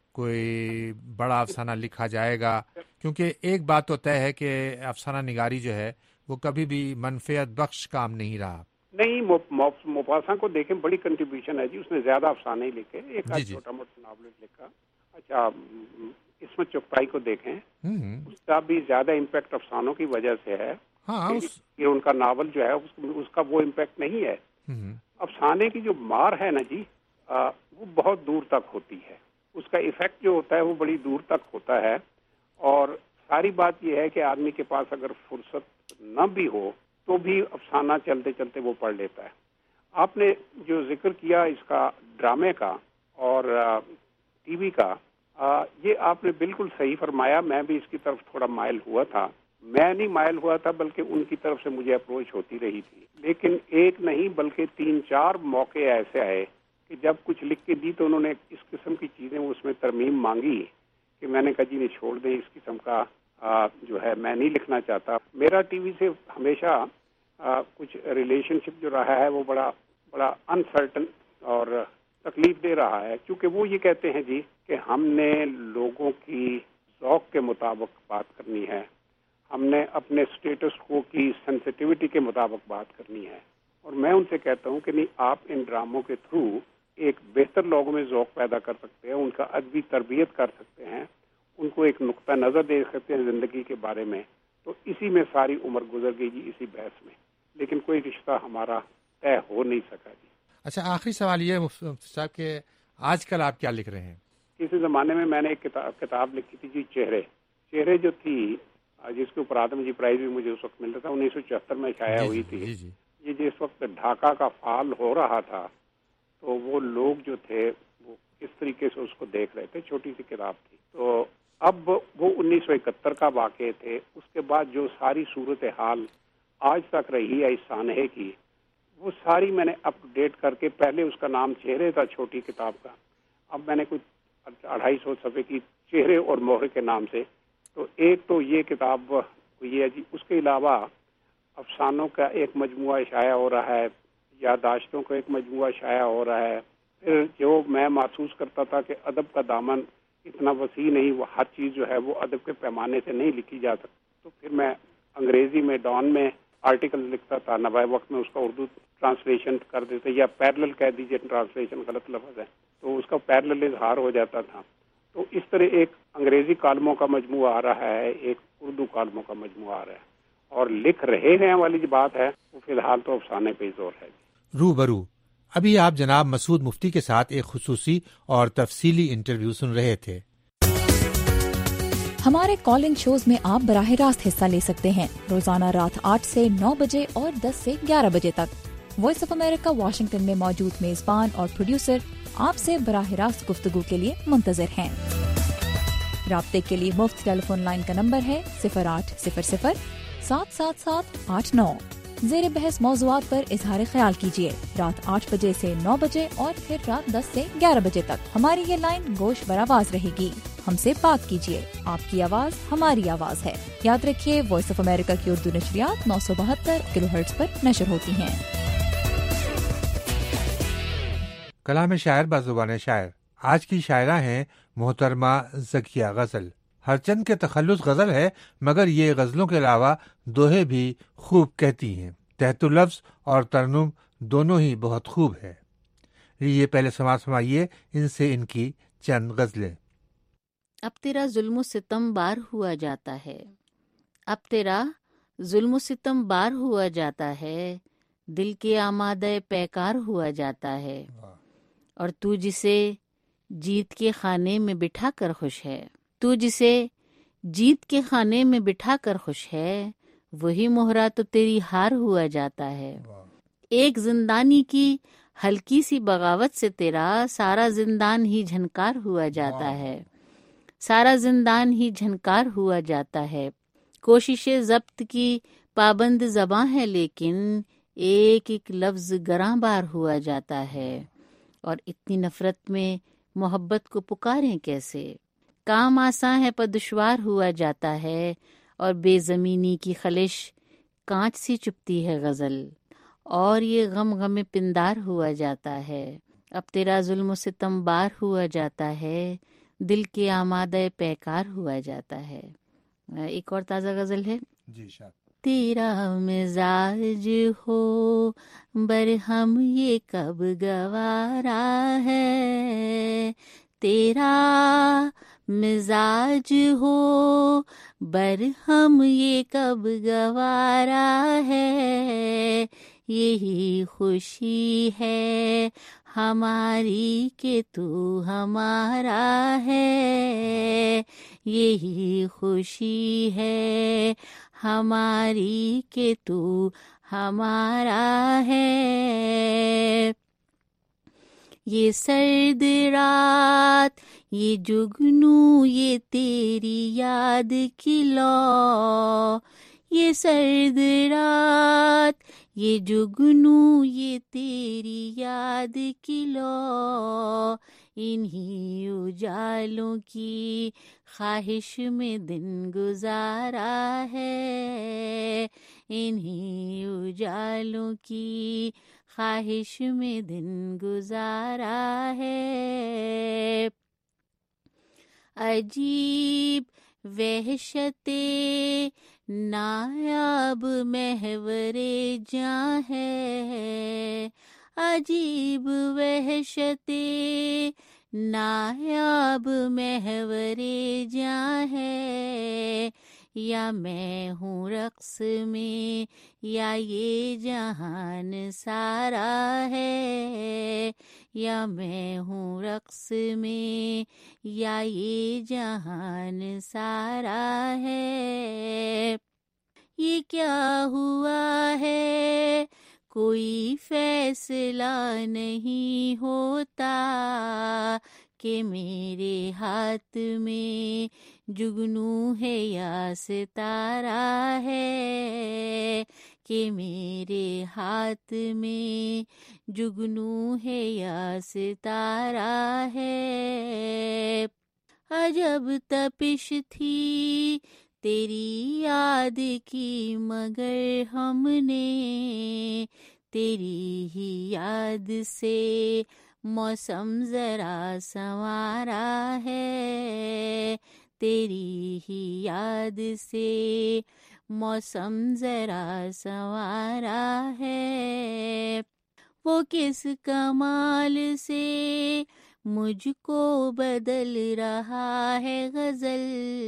کوئی بڑا افسانہ لکھا جائے گا, کیونکہ ایک بات تو طے ہے کہ افسانہ نگاری جو ہے وہ کبھی بھی منفعت بخش کام نہیں رہا. نہیں, موپاسا کو دیکھیں, بڑی کنٹریبیوشن ہے جی, اس نے زیادہ افسانے ہی لکھے, ایک چھوٹا موٹا ناول لکھا. اچھا عصمت چغتائی کو دیکھیں, اس کا بھی زیادہ امپیکٹ افسانوں کی وجہ سے ہے. یہ ان کا ناول جو ہے اس کا وہ امپیکٹ نہیں ہے. افسانے کی جو مار ہے نا جی, وہ بہت دور تک ہوتی ہے, اس کا ایفیکٹ جو ہوتا ہے وہ بڑی دور تک ہوتا ہے. اور ساری بات یہ ہے کہ آدمی کے پاس اگر فرصت نہ بھی ہو تو بھی افسانہ چلتے چلتے وہ پڑھ لیتا ہے. آپ نے جو ذکر کیا اس کا ڈرامے کا اور ٹی وی کا, یہ آپ نے بالکل صحیح فرمایا. میں بھی اس کی طرف تھوڑا مائل ہوا تھا. میں نہیں مائل ہوا تھا بلکہ ان کی طرف سے مجھے اپروچ ہوتی رہی تھی, لیکن ایک نہیں بلکہ 3-4 موقع ایسے آئے کہ جب کچھ لکھ کے دی تو انہوں نے اس قسم کی چیزیں اس میں ترمیم مانگی کہ میں نے کہا جی نہیں, چھوڑ دیں, اس قسم کا جو ہے میں نہیں لکھنا چاہتا. میرا ٹی وی سے ہمیشہ کچھ ریلیشن شپ جو رہا ہے وہ بڑا انسرٹن اور تکلیف دے رہا ہے, کیونکہ وہ یہ کہتے ہیں جی کہ ہم نے لوگوں کی ذوق کے مطابق بات کرنی ہے, ہم نے اپنے اسٹیٹس کو کی سینسٹیوٹی کے مطابق بات کرنی ہے. اور میں ان سے کہتا ہوں کہ نہیں, آپ ان ڈراموں کے تھرو ایک بہتر لوگوں میں ذوق پیدا کر سکتے ہیں, ان کا ادبی تربیت کر سکتے ہیں, ان کو ایک نقطہ نظر دے سکتے ہیں زندگی کے بارے میں. تو اسی میں ساری عمر گزر گئی جی, اسی بحث میں, لیکن کوئی رشتہ ہمارا طے ہو نہیں سکا جی. اچھا آخری سوال یہ مفتی صاحب کہ آج کل آپ کیا لکھ رہے ہیں؟ کسی زمانے میں میں نے ایک کتاب لکھی تھی جی, چہرے جو تھی, جس کے اوپر آدم جی پرائز بھی مجھے اس وقت مل رہا تھا, 1974 میں شائع ہوئی تھی. یہ جس وقت ڈھاکہ کا فعال ہو رہا تھا تو وہ لوگ جو تھے وہ کس طریقے سے اس کو دیکھ رہے تھے. چھوٹی سی کتاب تھی. تو اب وہ 1971 کا واقعے تھے. اس کے بعد جو ساری صورتحال آج تک رہی ہے اس سانحے کی, وہ ساری میں نے اپ ڈیٹ کر کے, پہلے اس کا نام چہرے تھا چھوٹی کتاب کا, اب میں نے کچھ 250 صفحے کی چہرے اور مہر کے نام سے. تو ایک تو یہ کتاب یہ ہے جی. اس کے علاوہ افسانوں کا ایک مجموعہ شائع ہو رہا ہے, یادداشتوں کا ایک مجموعہ شائع ہو رہا ہے. پھر جو میں محسوس کرتا تھا کہ ادب کا دامن اتنا وسیع نہیں, وہ ہر چیز جو ہے وہ ادب کے پیمانے سے نہیں لکھی جا سکتی, تو پھر میں انگریزی میں ڈان میں آرٹیکل لکھتا تھا, نوائے وقت میں اس کا اردو ٹرانسلیشن کر دیتے, یا پیرلل کہہ دیجیے, ٹرانسلیشن غلط لفظ ہے, تو اس کا پیرلل اظہار ہو جاتا تھا. تو اس طرح ایک انگریزی کالموں کا مجموعہ آ رہا ہے, ایک اردو کالموں کا مجموعہ آ رہا ہے, اور لکھ رہے ہیں والی جو بات ہے وہ فی الحال تو افسانے پہ ہی زور ہے. روبرو ابھی آپ جناب مسعود مفتی کے ساتھ ایک خصوصی اور تفصیلی انٹرویو سن رہے تھے. ہمارے کالنگ شوز میں آپ براہ راست حصہ لے سکتے ہیں, روزانہ رات 8 سے 9 بجے اور 10 سے 11 بجے تک. وائس آف امریکہ واشنگٹن میں موجود میزبان اور پروڈیوسر آپ سے براہ راست گفتگو کے لیے منتظر ہیں. رابطے کے لیے مفت ٹیلی فون لائن کا نمبر ہے 0800-777-89 زیر بحث موضوعات پر اظہار خیال کیجیے. رات 8 بجے سے 9 بجے اور پھر رات 10 سے 11 بجے تک ہماری یہ لائن گوش بر آواز رہے گی. ہم سے بات کیجیے. آپ کی آواز ہماری آواز ہے. یاد رکھیے وائس آف امریکہ کی اردو نشریات 972 کلو ہرٹز پر نشر ہوتی ہیں. کلام شاعر بزبان شاعر. آج کی شاعرہ ہیں محترمہ ذکیہ غزل. ہر چند کے تخلص غزل ہے، مگر یہ غزلوں کے علاوہ دوہے بھی خوب کہتی ہیں. تحت لفظ اور ترنم دونوں ہی بہت خوب ہے. یہ پہلے سماعت فرمائیے ان سے ان کی چند غزلیں. اب تیرا ظلم و ستم بار ہوا جاتا ہے، اب تیرا ظلم و ستم بار ہوا جاتا ہے، دل کے آمادہ پیکار ہوا جاتا ہے، اور تو جسے جیت کے خانے میں بٹھا کر خوش ہے، تو جسے جیت کے خانے میں بٹھا کر خوش ہے، وہی مہرا تو تیری ہار ہوا جاتا ہے. ایک زندانی کی ہلکی سی بغاوت سے تیرا سارا زندان ہی جھنکار ہوا جاتا ہے، سارا زندان ہی جھنکار ہوا جاتا ہے. کوشش ضبط کی پابند زباں ہے، لیکن ایک ایک لفظ گراں بار ہوا جاتا ہے. اور اتنی نفرت میں محبت کو پکاریں کیسے؟ کام آساں ہے پر دشوار ہوا جاتا ہے، اور بے زمینی کی خلش کانچ سی چپتی ہے غزل، اور یہ غم غم پندار ہوا جاتا ہے. اب تیرا ظلم و ستم بار ہوا جاتا ہے، دل کے آمادہ پیکار ہوا جاتا ہے. ایک اور تازہ غزل ہے. جی شاید. تیرا مزاج ہو برہم یہ کب گوارا ہے، تیرا مزاج ہو برہم یہ کب گوارا ہے، یہی خوشی ہے ہماری کہ تو ہمارا ہے، یہی خوشی ہے ہماری کہ تو ہمارا ہے. یہ سرد رات یہ جگنو یہ تیری یاد کی لو، یہ سرد رات یہ جگنو یہ تیری یاد کی لو، انہی اجالوں کی خواہش میں دن گزارا ہے، انہی اجالوں کی خواہش میں دن گزارا ہے. عجیب وحشت نایاب محور جاں ہے، عجیب وحشت نایاب محور جاں ہے، یا میں ہوں رقص میں یا یہ جہان سارا ہے، یا میں ہوں رقص میں یا یہ جہان سارا ہے. یہ کیا ہوا ہے کوئی فیصلہ نہیں ہوتا، کہ میرے ہاتھ میں جگنو ہے یا ستارہ ہے، کہ میرے ہاتھ میں جگنو ہے یا ستارہ ہے. عجب تپش تھی تیری یاد کی، مگر ہم نے تیری ہی یاد سے موسم ذرا سنوارا ہے، تیری ہی یاد سے موسم ذرا سنوارا ہے. وہ کس کمال سے مجھ کو بدل رہا ہے غزل،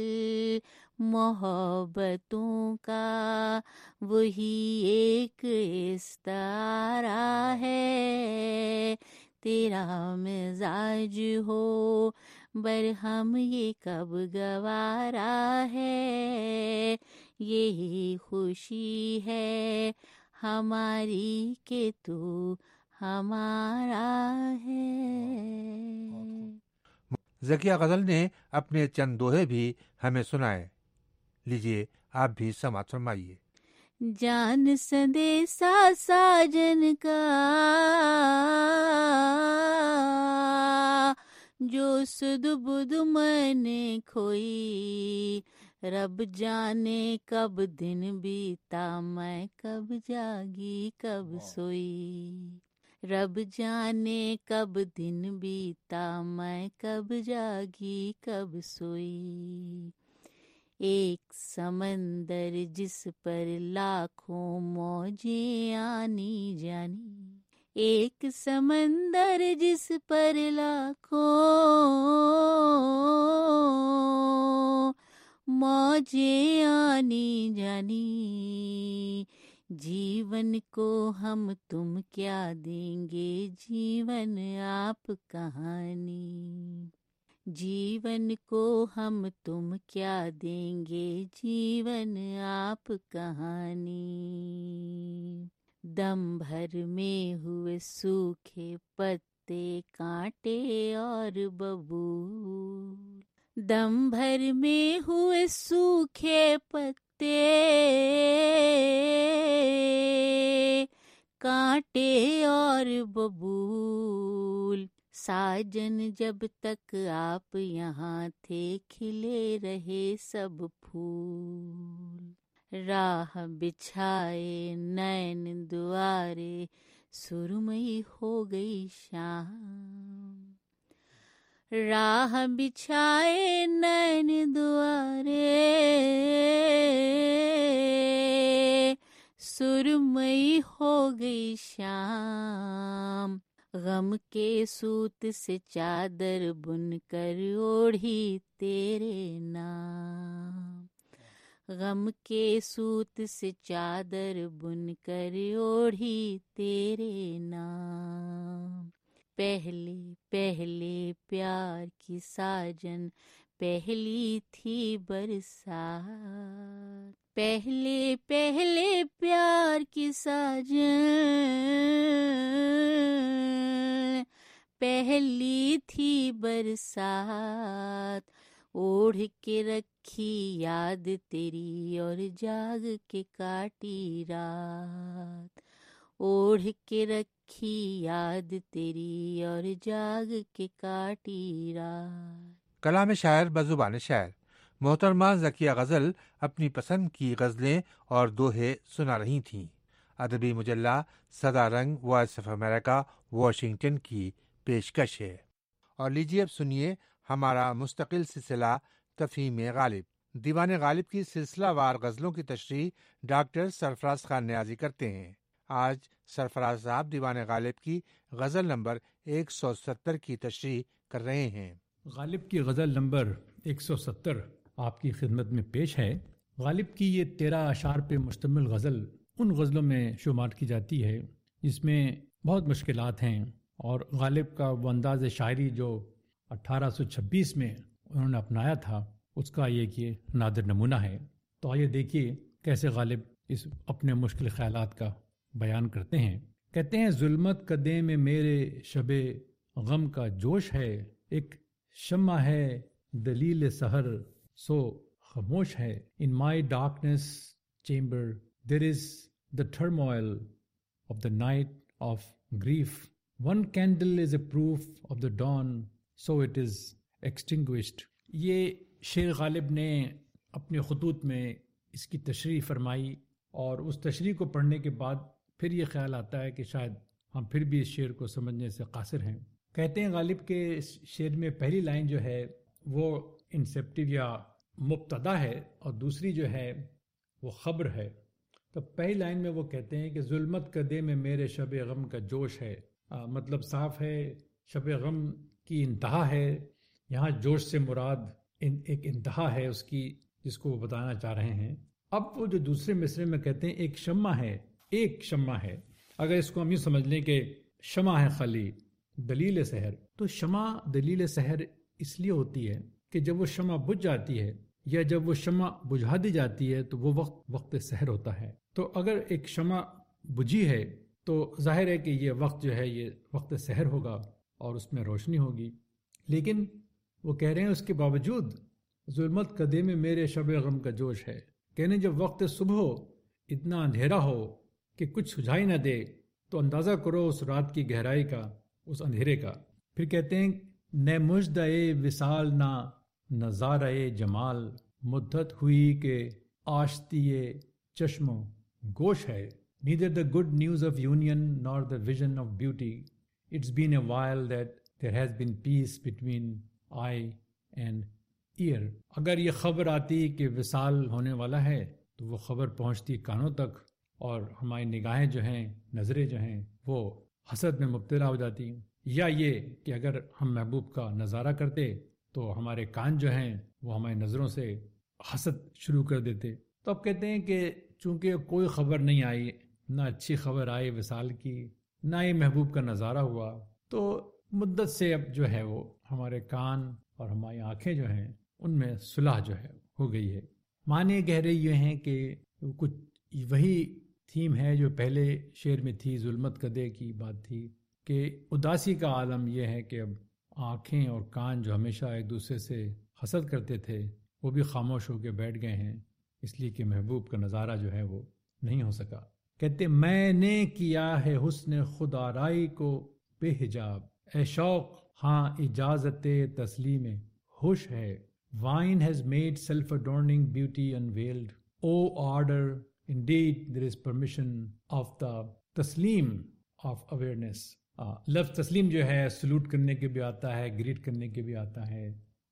محبتوں کا وہی ایک استعارہ ہے. تیرا مزاج ہو برہم یہ کب گوارا ہے، یہی خوشی ہے ہماری کہ تو ہمارا ہے. ذکیہ غزل نے اپنے چند دوہے بھی ہمیں سنائے. لیجیے آپ بھی سماعت فرمائیے. جان سندیسا ساجن کا جو سد بدھ میں نے کھوئی، رب جانے کب دن بیتا میں کب جاگی کب سوئی، رب جانے کب دن بیتا میں کب جاگی کب سوئی۔ ایک سمندر جس پر لاکھوں موجیں آنی جانی، ایک سمندر جس پر لاکھوں موجیں آنی جانی، جیون کو ہم تم کیا دیں گے، جیون آپ کہانی، جیون کو ہم تم کیا دیں گے، جیون آپ کہانی۔ دم بھر میں ہوئے سوکھے پتے کانٹے اور ببول، دم بھر میں ہوئے سوکھے پتے کانٹے اور ببول، ساجن جب تک آپ یہاں تھے کھلے رہے سب پھول، راہ بچھائے نین دوارے سرمئی ہو گئی شام، راہ بچھائے نین دوارے سرمئی ہو گئی شام، غم کے سوت سے چادر بن کر اوڑھی تیرے نام، غم کے سوت سے چادر بن کر اوڑھی تیرے نام، پہلے پہلے پیار کی ساجن پہلی تھی برسات، پہلے پہلے پیار کی ساجن پہلی تھی برسات، اوڑھ کے رکھی یاد تیری اور جاگ کے کاٹی رات، اوڑھ کے رکھی یاد تیری اور جاگ کے کاٹی رات۔ کلام شاعر بزبان شاعر محترمہ ذکیہ غزل اپنی پسند کی غزلیں اور دوہے سنا رہی تھیں۔ ادبی مجلہ صدا رنگ وائس آف امریکہ واشنگٹن کی پیشکش ہے۔ اور لیجیے اب سنیے ہمارا مستقل سلسلہ تفہیم غالب۔ دیوان غالب کی سلسلہ وار غزلوں کی تشریح ڈاکٹر سرفراز خان نیازی کرتے ہیں۔ آج سرفراز صاحب دیوان غالب کی غزل نمبر 170 کی تشریح کر رہے ہیں۔ غالب کی غزل نمبر 170 آپ کی خدمت میں پیش ہے۔ غالب کی یہ 13 اشعار پہ مشتمل غزل ان غزلوں میں شمار کی جاتی ہے جس میں بہت مشکلات ہیں، اور غالب کا وہ انداز شاعری جو 1826 میں انہوں نے اپنایا تھا اس کا یہ نادر نمونہ ہے۔ تو آئیے دیکھیے کیسے غالب اس اپنے مشکل خیالات کا بیان کرتے ہیں۔ کہتے ہیں ظلمت قدے میں میرے شب غم کا جوش ہے، ایک شمع ہے دلیل سحر سو خاموش ہے، in my darkness chamber there is the turmoil of the night of grief, one candle is a proof of the dawn so it is extinguished۔ یہ شعر غالب نے اپنے خطوط میں اس کی تشریح فرمائی، اور اس تشریح کو پڑھنے کے بعد پھر یہ خیال آتا ہے کہ شاید ہم پھر بھی اس شعر کو سمجھنے سے قاصر ہیں۔ کہتے ہیں غالب کے اس شعر میں پہلی لائن جو ہے وہ انسیپٹیو یا مبتدا ہے، اور دوسری جو ہے وہ خبر ہے۔ تو پہلی لائن میں وہ کہتے ہیں کہ ظلمت قدے میں میرے شب غم کا جوش ہے، مطلب صاف ہے، شب غم کی انتہا ہے، یہاں جوش سے مراد ایک انتہا ہے اس کی جس کو وہ بتانا چاہ رہے ہیں۔ اب وہ جو دوسرے مصرے میں کہتے ہیں ایک شمع ہے، ایک شمع ہے، اگر اس کو ہم یہ سمجھ لیں کہ شمع ہے خالی دلیل سحر، تو شمع دلیل سحر اس لیے ہوتی ہے کہ جب وہ شمع بجھ جاتی ہے یا جب وہ شمع بجھا دی جاتی ہے تو وہ وقت سحر ہوتا ہے۔ تو اگر ایک شمع بجھی ہے تو ظاہر ہے کہ یہ وقت جو ہے یہ وقت سحر ہوگا اور اس میں روشنی ہوگی، لیکن وہ کہہ رہے ہیں اس کے باوجود ظلمت قدے میں میرے شب غم کا جوش ہے، کہنے جب وقت صبح ہو اتنا اندھیرا ہو کہ کچھ سجھائی نہ دے تو اندازہ کرو اس رات کی گہرائی کا، اس اندھیرے کا۔ پھر کہتے ہیں نہ مژدۂ وصال نہ نظارۂ جمال، مدت ہوئی کہ آشتی چشم و گوش ہے۔ Neither the good news of union nor the vision of beauty. It's been a while that there has been peace between eye and ear. اگر یہ خبر آتی کہ وصال ہونے والا ہے تو وہ خبر پہنچتی کانوں تک، اور ہماری نگاہیں جو ہیں، نظریں جو ہیں، وہ حسد میں مبتلا ہو جاتی۔ یا یہ کہ اگر ہم محبوب کا نظارہ کرتے تو ہمارے کان جو ہیں وہ ہماری نظروں سے حسد شروع کر دیتے۔ تو اب کہتے ہیں کہ چونکہ کوئی خبر نہیں آئی، نہ اچھی خبر آئی وصال کی، نہ ہی محبوب کا نظارہ ہوا، تو مدت سے اب جو ہے وہ ہمارے کان اور ہماری آنکھیں جو ہیں ان میں صلح جو ہے ہو گئی ہے۔ معنی گہرے یہ ہیں کہ کچھ وہی تھیم ہے جو پہلے شعر میں تھی، ظلمت کدے کی بات تھی، کہ اداسی کا عالم یہ ہے کہ اب آنکھیں اور کان جو ہمیشہ ایک دوسرے سے حسد کرتے تھے وہ بھی خاموش ہو کے بیٹھ گئے ہیں، اس لیے کہ محبوب کا نظارہ جو ہے وہ نہیں ہو سکا۔ کہتے میں نے کیا ہے حسن خود آرائی کو بے حجاب، اے شوق ہاں اجازت تسلیم ہوش ہے، wine has made self-adorning beauty unveiled. Oh order, indeed there is permission of the taslim of awareness. لفظ تسلیم جو ہے سلوٹ کرنے کے بھی آتا ہے، گریٹ کرنے کے بھی آتا ہے،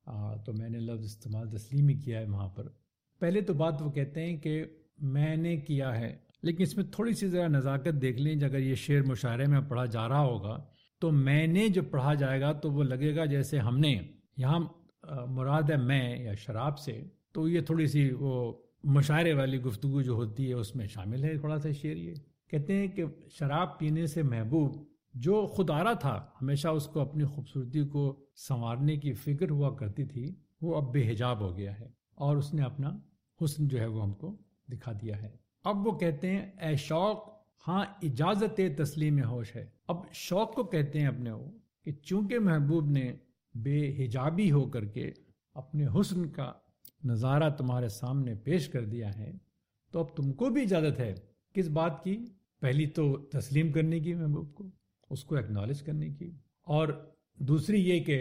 تو میں نے لفظ استعمال تسلیم ہی کیا ہے وہاں پر۔ پہلے تو بات وہ کہتے ہیں کہ میں نے کیا ہے، لیکن اس میں تھوڑی سی ذرا نزاکت دیکھ لیں۔ اگر یہ شعر مشاعرے میں پڑھا جا رہا ہوگا تو میں نے جو پڑھا جائے گا تو وہ لگے گا جیسے ہم نے، یہاں مراد ہے میں یا شراب سے، تو یہ تھوڑی سی وہ مشاعرے والی گفتگو جو ہوتی ہے اس میں شامل ہے تھوڑا سا شعر۔ یہ کہتے ہیں کہ شراب پینے سے محبوب جو خود آرا تھا، ہمیشہ اس کو اپنی خوبصورتی کو سنوارنے کی فکر ہوا کرتی تھی، وہ اب بے حجاب ہو گیا ہے اور اس نے اپنا حسن جو ہے وہ ہم کو دکھا دیا ہے۔ اب وہ کہتے ہیں اے شوق ہاں اجازت تسلیم ہوش ہے۔ اب شوق کو کہتے ہیں اپنے وہ کہ چونکہ محبوب نے بے حجابی ہو کر کے اپنے حسن کا نظارہ تمہارے سامنے پیش کر دیا ہے، تو اب تم کو بھی اجازت ہے کس بات کی؟ پہلی تو تسلیم کرنے کی محبوب کو، اس کو ایکنالج کرنے کی، اور دوسری یہ کہ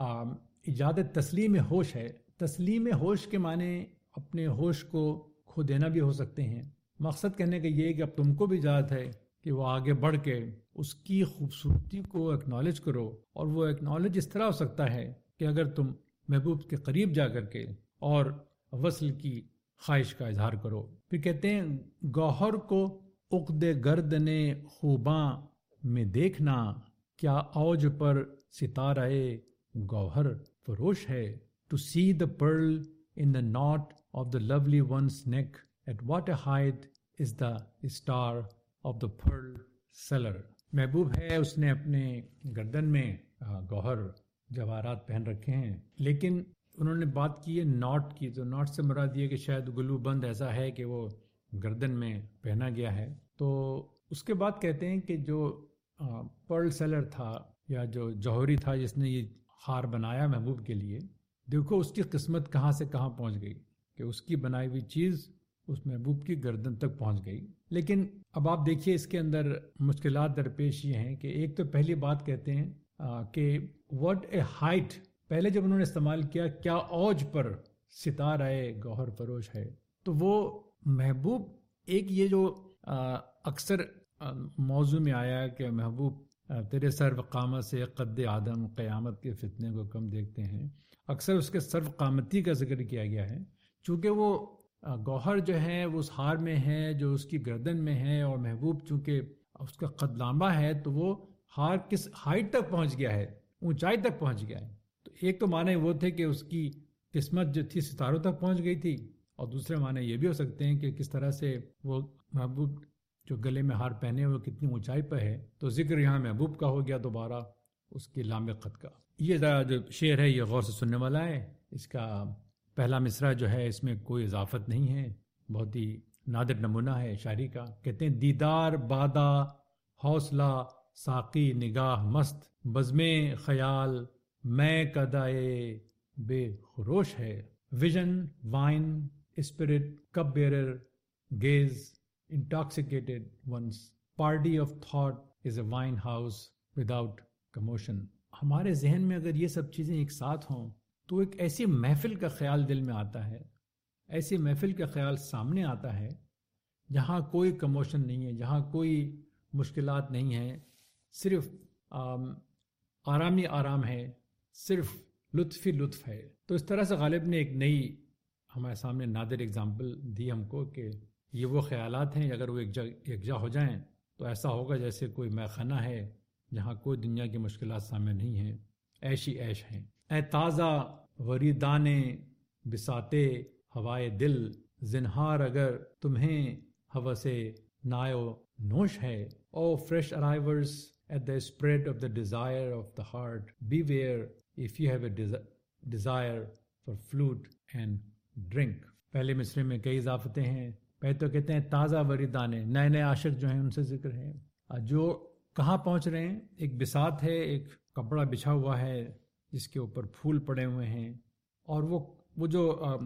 اجازت تسلیم ہوش ہے۔ تسلیم ہوش کے معنی اپنے ہوش کو کھو دینا بھی ہو سکتے ہیں۔ مقصد کہنے کا یہ ہے کہ اب تم کو بھی اجازت ہے کہ وہ آگے بڑھ کے اس کی خوبصورتی کو ایکنالج کرو، اور وہ ایکنالج اس طرح ہو سکتا ہے کہ اگر تم محبوب کے قریب جا کر کے اور وصل کی خواہش کا اظہار کرو۔ پھر کہتے ہیں گوہر کو عقد گردن خوباں میں دیکھنا، کیا اوج پر ستارہ گوہر فروش ہے۔ To see the pearl in the knot of the lovely one's neck, at what a height is the star of the pearl seller. محبوب ہے، اس نے اپنے گردن میں گوہر جواہرات پہن رکھے ہیں، لیکن انہوں نے بات کی ہے ناٹ کی، تو ناٹ سے مراد یہ کہ شاید گلو بند ایسا ہے کہ وہ گردن میں پہنا گیا ہے۔ تو اس کے بعد کہتے ہیں کہ جو پرل سیلر تھا یا جو جوہری تھا جس نے یہ ہار بنایا محبوب کے لیے، دیکھو اس کی قسمت کہاں سے کہاں پہنچ گئی کہ اس کی بنائی ہوئی چیز اس محبوب کی گردن تک پہنچ گئی۔ لیکن اب آپ دیکھیے اس کے اندر مشکلات درپیش یہ ہیں کہ ایک تو پہلی بات کہتے ہیں کہ what a height، پہلے جب انہوں نے استعمال کیا کیا اوج پر ستارہ گوہر فروش ہے، تو وہ محبوب ایک یہ جو اکثر موضوع میں آیا کہ محبوب تیرے سرو قامت سے قد آدم قیامت کے فتنے کو کم دیکھتے ہیں، اکثر اس کے سرو قامتی کا ذکر کیا گیا ہے، چونکہ وہ گوہر جو ہے وہ اس ہار میں ہے جو اس کی گردن میں ہے، اور محبوب چونکہ اس کا قد لمبا ہے تو وہ ہار کس ہائٹ تک پہنچ گیا ہے، اونچائی تک پہنچ گیا ہے۔ تو ایک تو معنی وہ تھے کہ اس کی قسمت جو تھی ستاروں تک پہنچ گئی تھی، اور دوسرے معنی یہ بھی ہو سکتے ہیں کہ کس طرح سے وہ محبوب جو گلے میں ہار پہنے وہ کتنی اونچائی پہ ہے۔ تو ذکر یہاں محبوب کا ہو گیا دوبارہ اس کے لامے قد کا۔ یہ جو شعر ہے یہ غور سے سننے والا ہے، اس کا پہلا مصرع جو ہے اس میں کوئی اضافت نہیں ہے، بہت ہی نادر نمونہ ہے شاعری کا۔ کہتے ہیں دیدار بادہ حوصلہ ساقی نگاہ مست، بزمے خیال میں کدائے بے خروش ہے، vision wine spirit cup bearer gaze intoxicated ones. Party of thought is a wine house without commotion. ہمارے ذہن میں اگر یہ سب چیزیں ایک ساتھ ہوں تو ایک ایسی محفل کا خیال دل میں آتا ہے، ایسی محفل کا خیال سامنے آتا ہے جہاں کوئی کموشن نہیں ہے، جہاں کوئی مشکلات نہیں ہیں، صرف آرام ہی آرام ہے، صرف لطف ہی لطف ہے. تو اس طرح سے غالب نے ایک نئی ہمارے سامنے نادر اگزامپل دی ہم کو کہ یہ وہ خیالات ہیں، اگر وہ یکجا ہو جائیں تو ایسا ہوگا جیسے کوئی میخانہ ہے جہاں کوئی دنیا کی مشکلات سامنے نہیں ہیں، عیش ہی عیش ہیں. اے تازہ وریدانے بساتے ہوائے دل، زنہار اگر تمہیں ہوس نایو نوش ہے. O fresh arrivers at the spread of the desire of the heart, beware if you have a desire for flute and drink. پہلے مصرے میں کئی اضافتیں ہیں. پہلے تو کہتے ہیں تازہ وریدانے، نئے نئے عاشق جو ہیں ان سے ذکر ہے، جو کہاں پہنچ رہے ہیں. ایک بساط ہے، ایک کپڑا بچھا ہوا ہے جس کے اوپر پھول پڑے ہوئے ہیں، اور وہ جو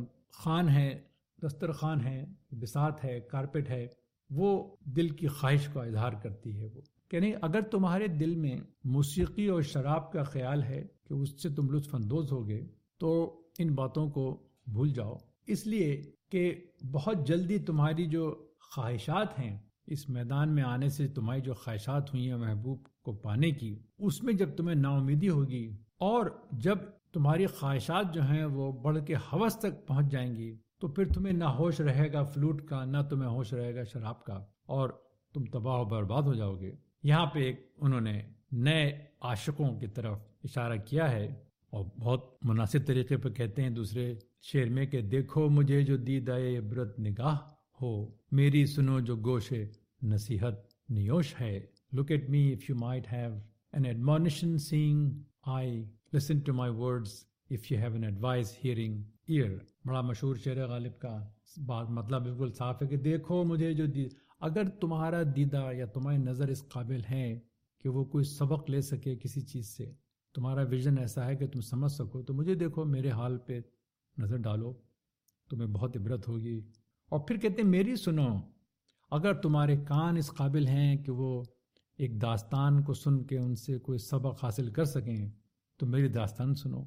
خان ہے، دسترخوان ہے، بساط ہے، کارپیٹ ہے، وہ دل کی خواہش کا اظہار کرتی ہے. وہ یعنی اگر تمہارے دل میں موسیقی اور شراب کا خیال ہے کہ اس سے تم لطف اندوز ہوگے تو ان باتوں کو بھول جاؤ، اس لیے کہ بہت جلدی تمہاری جو خواہشات ہیں، اس میدان میں آنے سے تمہاری جو خواہشات ہوئی ہیں محبوب کو پانے کی، اس میں جب تمہیں نا امیدی ہوگی اور جب تمہاری خواہشات جو ہیں وہ بڑھ کے ہوس تک پہنچ جائیں گی تو پھر تمہیں نہ ہوش رہے گا فلوٹ کا، نہ تمہیں ہوش رہے گا شراب کا، اور تم تباہ و برباد ہو جاؤ گے. یہاں پہ انہوں نے نئے عاشقوں کی طرف اشارہ کیا ہے اور بہت مناسب طریقے پہ کہتے ہیں دوسرے شعر میں کہ دیکھو مجھے جو دیدۂ عبرت نگاہ ہو، میری سنو جو گوش نصیحت نیوش ہے. Look at me if you might have an admonition seeing eye, listen to my words if you have an advice hearing ear. بڑا مشہور شعر ہے غالب کا، بات مطلب بالکل صاف ہے کہ دیکھو مجھے جو اگر تمہارا دیدہ یا تمہاری نظر اس قابل ہے کہ وہ کوئی سبق لے سکے کسی چیز سے، تمہارا ویژن ایسا ہے کہ تم سمجھ سکو، تو مجھے دیکھو، میرے حال پہ نظر ڈالو، تمہیں بہت عبرت ہوگی. اور پھر کہتے ہیں میری سنو، اگر تمہارے کان اس قابل ہیں کہ وہ ایک داستان کو سن کے ان سے کوئی سبق حاصل کر سکیں تو میری داستان سنو.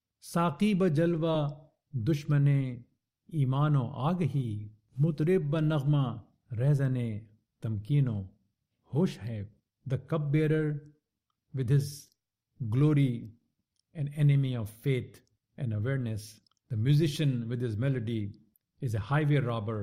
ساقی بجلوہ دشمن ایمان و آگہی، مطرب بنغمہ رہزن تمکین و ہوش ہے. The cup bearer with his glory, an enemy of faith and awareness. The musician with his melody is a highway robber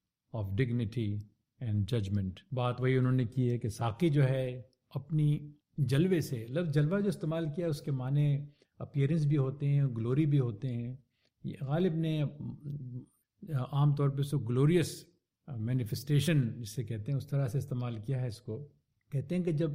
of dignity and judgment. بات وہی انہوں نے کی ہے کہ ساقی جو ہے اپنی جلوے سے، لفظ جلوہ جو استعمال کیا اس کے معنی اپیئرنس بھی ہوتے ہیں، گلوری بھی ہوتے ہیں. یہ غالب نے عام طور پہ گلوریس مینیفیسٹیشن جسے کہتے ہیں اس طرح سے استعمال کیا ہے. اس کو کہتے ہیں کہ جب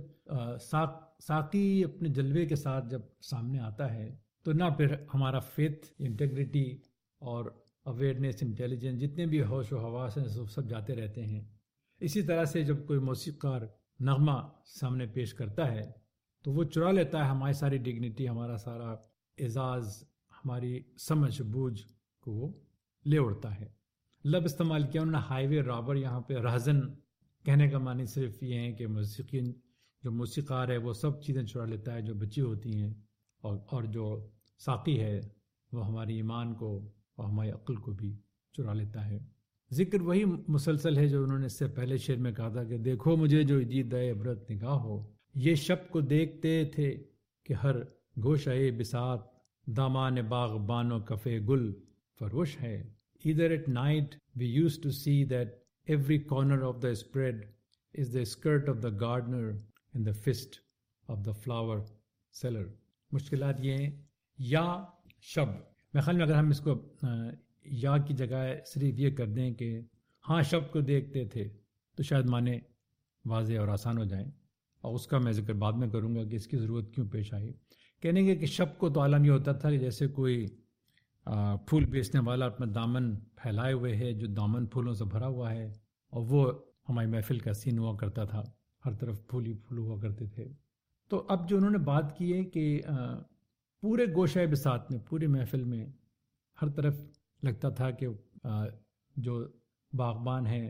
ساقی اپنے جلوے کے ساتھ جب سامنے آتا ہے تو نہ پھر ہمارا فیتھ، انٹیگریٹی اور اویئرنیس، انٹیلیجنس، جتنے بھی ہوش و حواس ہیں سب جاتے رہتے ہیں. اسی طرح سے جب کوئی موسیقار نغمہ سامنے پیش کرتا ہے تو وہ چرا لیتا ہے ہماری ساری ڈگنیٹی، ہمارا سارا اعزاز، ہماری سمجھ بوجھ کو وہ لے اڑتا ہے. لب استعمال کیا انہوں نے ہائی وے رابر. یہاں پہ رہزن کہنے کا معنی صرف یہ ہے کہ جو موسیقار ہے وہ سب چیزیں چرا لیتا ہے جو بچی ہوتی ہیں، اور جو ساقی ہے وہ ہماری ایمان کو اور ہماری عقل کو بھی چرا لیتا ہے. ذکر وہی مسلسل ہے جو انہوں نے اس سے پہلے شعر میں کہا تھا کہ دیکھو مجھے جو دیدۂ عبرت نگاہ ہو، یہ شب کو دیکھتے تھے کہ ہر گوشۂ بساط دامان باغ بانو کفے گل فروش ہے. Either at night we used to see that every corner of the spread is the skirt of the gardener and the fist of the flower seller. مشکلات یہ ہیں یا شب. میرے خیال میں اگر ہم اس کو یا کی جگہ صرف یہ کر دیں کہ ہاں شب کو دیکھتے تھے تو شاید معنی واضح اور آسان ہو جائیں، اور اس کا میں ذکر بعد میں کروں گا کہ اس کی ضرورت کیوں پیش آئی. کہنے گے کہ شب کو تو عالم یہ ہوتا تھا کہ جیسے کوئی پھول بیچنے والا اپنا دامن پھیلائے ہوئے ہے، جو دامن پھولوں سے بھرا ہوا ہے، اور وہ ہماری محفل کا سین ہوا کرتا تھا، ہر طرف پھول ہی پھول ہوا کرتے تھے. تو اب جو انہوں نے بات کی ہے کہ پورے گوشۂ بساط میں، پوری محفل میں ہر طرف لگتا تھا کہ جو باغبان ہیں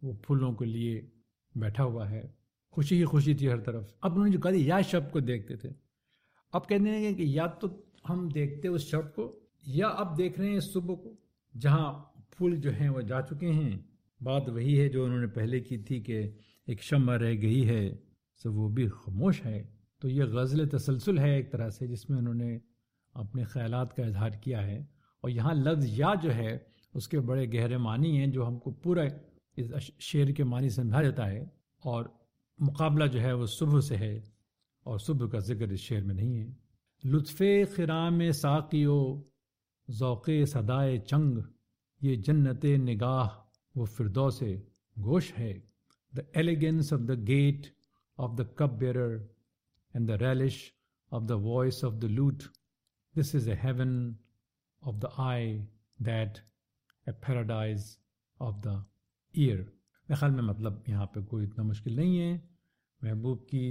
وہ پھولوں کے لیے بیٹھا ہوا ہے، خوشی ہی خوشی تھی ہر طرف. اب انہوں نے جو کہا یا شب کو دیکھتے تھے، اب کہتے ہیں کہ یا تو ہم دیکھتے اس شب کو یا اب دیکھ رہے ہیں صبح کو جہاں پھول جو ہیں وہ جا چکے ہیں. بات وہی ہے جو انہوں نے پہلے کی تھی کہ ایک شمع رہ گئی ہے سو وہ بھی خاموش ہے. تو یہ غزل تسلسل ہے ایک طرح سے جس میں انہوں نے اپنے خیالات کا اظہار کیا ہے. اور یہاں لفظ یا جو ہے اس کے بڑے گہرے معنی ہیں جو ہم کو پورا اس شعر کے معنی سمجھا دیتا ہے. اور مقابلہ جو ہے وہ صبح سے ہے اور صبح کا ذکر اس شعر میں نہیں ہے. لطف خرام ساقیو ذوق صدائے چنگ، یہ جنت نگاہ وہ فردوس گوش ہے. The elegance of the gait of the cup-bearer and the relish of the voice of the lute, this is a heaven of the eye, that a paradise of the ear. میرے خیال میں مطلب یہاں پہ کوئی اتنا مشکل نہیں ہے. محبوب کی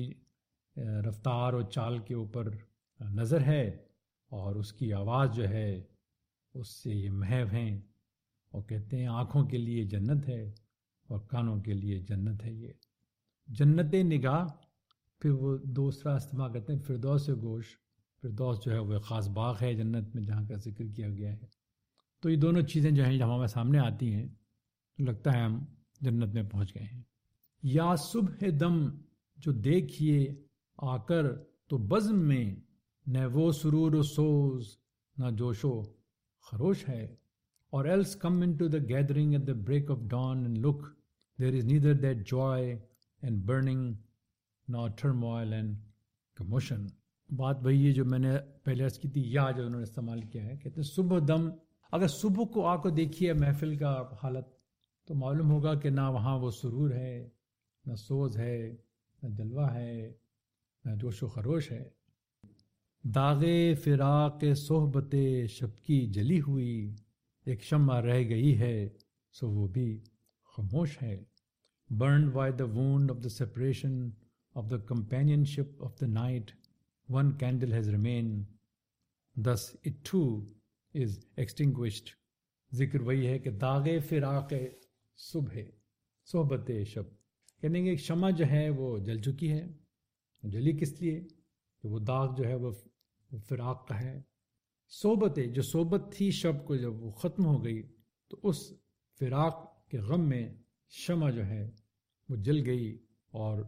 رفتار اور چال کے اوپر نظر ہے اور اس کی آواز جو ہے اس سے یہ محو ہیں، اور کہتے ہیں آنکھوں کے لیے جنت ہے اور کانوں کے لیے جنت ہے. یہ جنت نگاہ، پھر وہ دوسرا استعمال کرتے ہیں فردوس گوش. فردوس جو ہے وہ خاص باغ ہے جنت میں جہاں کا ذکر کیا گیا ہے. تو یہ دونوں چیزیں جو ہیں جب ہمارے سامنے آتی ہیں تو لگتا ہے ہم جنت میں پہنچ گئے ہیں. یا صبح دم جو دیکھیے آ کر تو بزم میں، نہ وہ سرور و سوز نہ جوش و خروش ہے. Or else come into the gathering at the break of dawn and look, there is neither that joy and burning nor turmoil and commotion. بات وہی ہے جو میں نے پہلے عرض کی تھی، یا جو انہوں نے استعمال کیا ہے. کہتے ہیں صبح دم، اگر صبح کو آ کو دیکھیے محفل کا حالت تو معلوم ہوگا کہ نہ وہاں وہ سرور ہے، نہ سوز ہے، نہ جلوہ ہے، نہ جوش و خروش ہے. داغ فراق صحبت شب کی جلی ہوئی، ایک شمع رہ گئی ہے سو وہ بھی خاموش ہے. Burned by the wound of the separation of the companionship of the night, one candle has remained, thus it too is extinguished. ذکر وہی ہے کہ داغ فراق صبح صحبت شب، کہنے کہ ایک شمع جو ہے وہ جل چکی ہے. جلی کس لیے؟ کہ وہ داغ جو ہے وہ فراق کا ہے. صحبت جو صحبت تھی شب کو جب وہ ختم ہو گئی تو اس فراق کے غم میں شمع جو ہے وہ جل گئی اور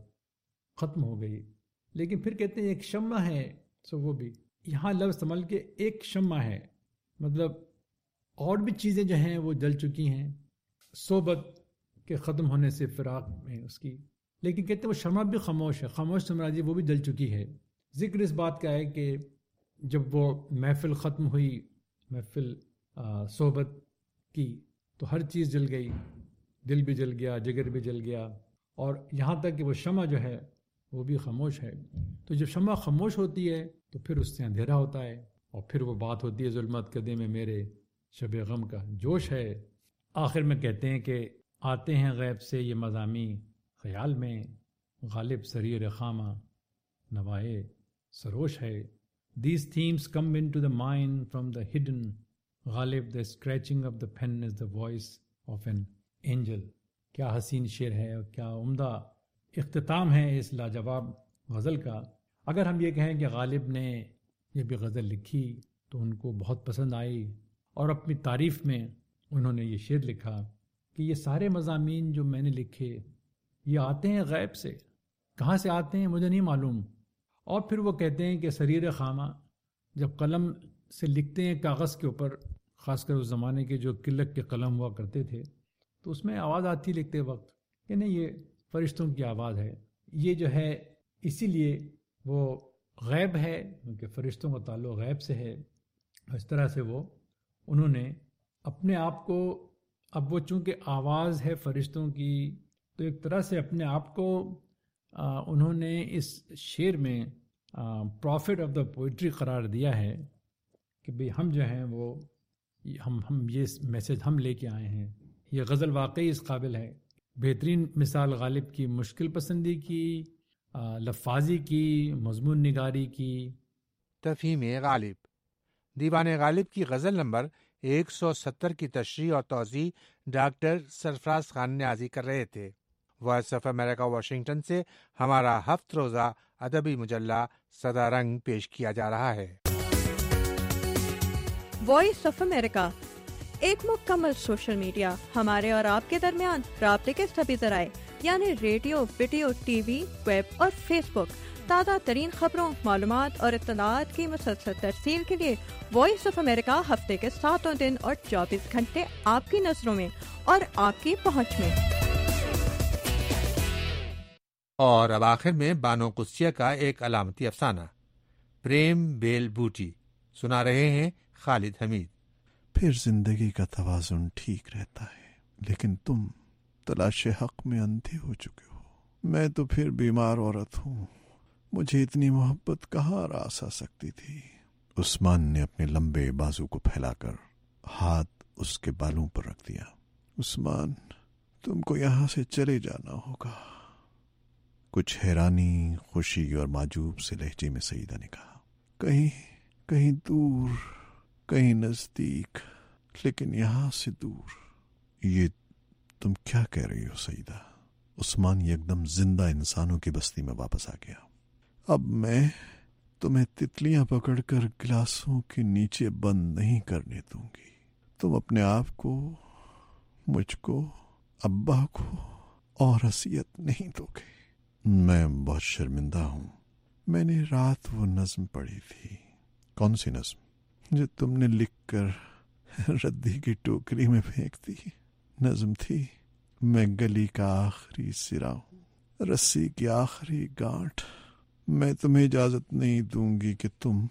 ختم ہو گئی. لیکن پھر کہتے ہیں ایک شمع ہے سو وہ بھی، یہاں لفظ استعمال کے ایک شمع ہے، مطلب اور بھی چیزیں جو ہیں وہ جل چکی ہیں صحبت کے ختم ہونے سے فراق میں اس کی. لیکن کہتے ہیں وہ شمع بھی خاموش ہے. خاموش سمراجی وہ بھی جل چکی ہے. ذکر اس بات کا ہے کہ جب وہ محفل ختم ہوئی، محفل صحبت کی، تو ہر چیز جل گئی، دل بھی جل گیا، جگر بھی جل گیا، اور یہاں تک کہ وہ شمع جو ہے وہ بھی خاموش ہے. تو جب شمع خاموش ہوتی ہے تو پھر اس سے اندھیرا ہوتا ہے، اور پھر وہ بات ہوتی ہے ظلمت کدے میں میرے شب غم کا جوش ہے. آخر میں کہتے ہیں کہ آتے ہیں غیب سے یہ مضامی خیال میں، غالب سریر خامہ نوائے سروش ہے. These themes come into the mind from the hidden. Ghalib the scratching of the pen is the voice of an angel. کیا حسین شعر ہے اور کیا عمدہ اختتام ہے اس لاجواب غزل کا. اگر ہم یہ کہیں کہ غالب نے یہ بھی غزل لکھی تو ان کو بہت پسند آئی، اور اپنی تعریف میں انہوں نے یہ شعر لکھا کہ یہ سارے مضامین جو میں نے لکھے یہ آتے ہیں غیب سے. کہاں سے آتے ہیں مجھے نہیں معلوم. اور پھر وہ کہتے ہیں کہ سریر خامہ، جب قلم سے لکھتے ہیں کاغذ کے اوپر، خاص کر اس زمانے کے جو قلت کے قلم ہوا کرتے تھے، تو اس میں آواز آتی لکھتے وقت کہ نہیں یہ فرشتوں کی آواز ہے. یہ جو ہے اسی لیے وہ غیب ہے کیونکہ فرشتوں کا تعلق غیب سے ہے. اس طرح سے وہ انہوں نے اپنے آپ کو، اب وہ چونکہ آواز ہے فرشتوں کی، تو ایک طرح سے اپنے آپ کو انہوں نے اس شعر میں پروفٹ آف دا پوئٹری قرار دیا ہے کہ بھئی ہم جو ہیں وہ ہم یہ میسج ہم لے کے آئے ہیں. یہ غزل واقعی اس قابل ہے. بہترین مثال غالب کی مشکل پسندی کی، لفاظی کی، مضمون نگاری کی. تفہیم غالب، دیوان غالب کی غزل نمبر 170 کی تشریح اور توضیح ڈاکٹر سرفراز خان نیازی کر رہے تھے۔ وائس آف امریکہ واشنگٹن سے ہمارا ہفت روزہ ادبی مجلہ صدا رنگ پیش کیا جا رہا ہے۔ وائس آف امریکہ ایک مکمل سوشل میڈیا، ہمارے اور آپ کے درمیان رابطے کے سبھی ذرائع یعنی radio, video, TV, web اور فیس بک۔ تازہ ترین خبروں، معلومات اور اطلاعات کی مسلسل ترسیل کے لیے وائس آف امریکہ ہفتے کے 7 دن اور 24 گھنٹے آپ کی نظروں میں اور آپ کی پہنچ میں۔ اور اب آخر میں بانو قدسیہ کا ایک علامتی افسانہ، پریم بیل بوٹی، سنا رہے ہیں خالد حمید۔ پھر زندگی کا توازن ٹھیک رہتا ہے، لیکن تم تلاش حق میں اندھے ہو چکے ہو۔ میں تو پھر بیمار عورت ہوں، مجھے اتنی محبت کہاں راس آ سکتی تھی۔ عثمان نے اپنے لمبے بازو کو پھیلا کر ہاتھ اس کے بالوں پر رکھ دیا۔ عثمان، تم کو یہاں سے چلے جانا ہوگا۔ کچھ حیرانی، خوشی اور معجوب سے لہجے میں سیدہ نے کہا، کہیں دور، کہیں نزدیک، لیکن یہاں سے دور۔ یہ تم کیا کہہ رہی ہو سیدہ؟ عثمان یکدم زندہ انسانوں کی بستی میں واپس آ گیا۔ اب میں تمہیں تتلیاں پکڑ کر گلاسوں کے نیچے بند نہیں کرنے دوں گی۔ تم اپنے آپ کو، مجھ کو، ابا کو اور اذیت نہیں دو گے۔ میں بہت شرمندہ ہوں۔ میں نے رات وہ نظم پڑھی تھی۔ کون سی نظم؟ جو تم نے لکھ کر ردی کی ٹوکری میں پھینک دی۔ نظم تھی، میں گلی کا آخری سرا ہوں، رسی کی آخری گانٹھ۔ میں تمہیں اجازت نہیں دوں گی کہ تم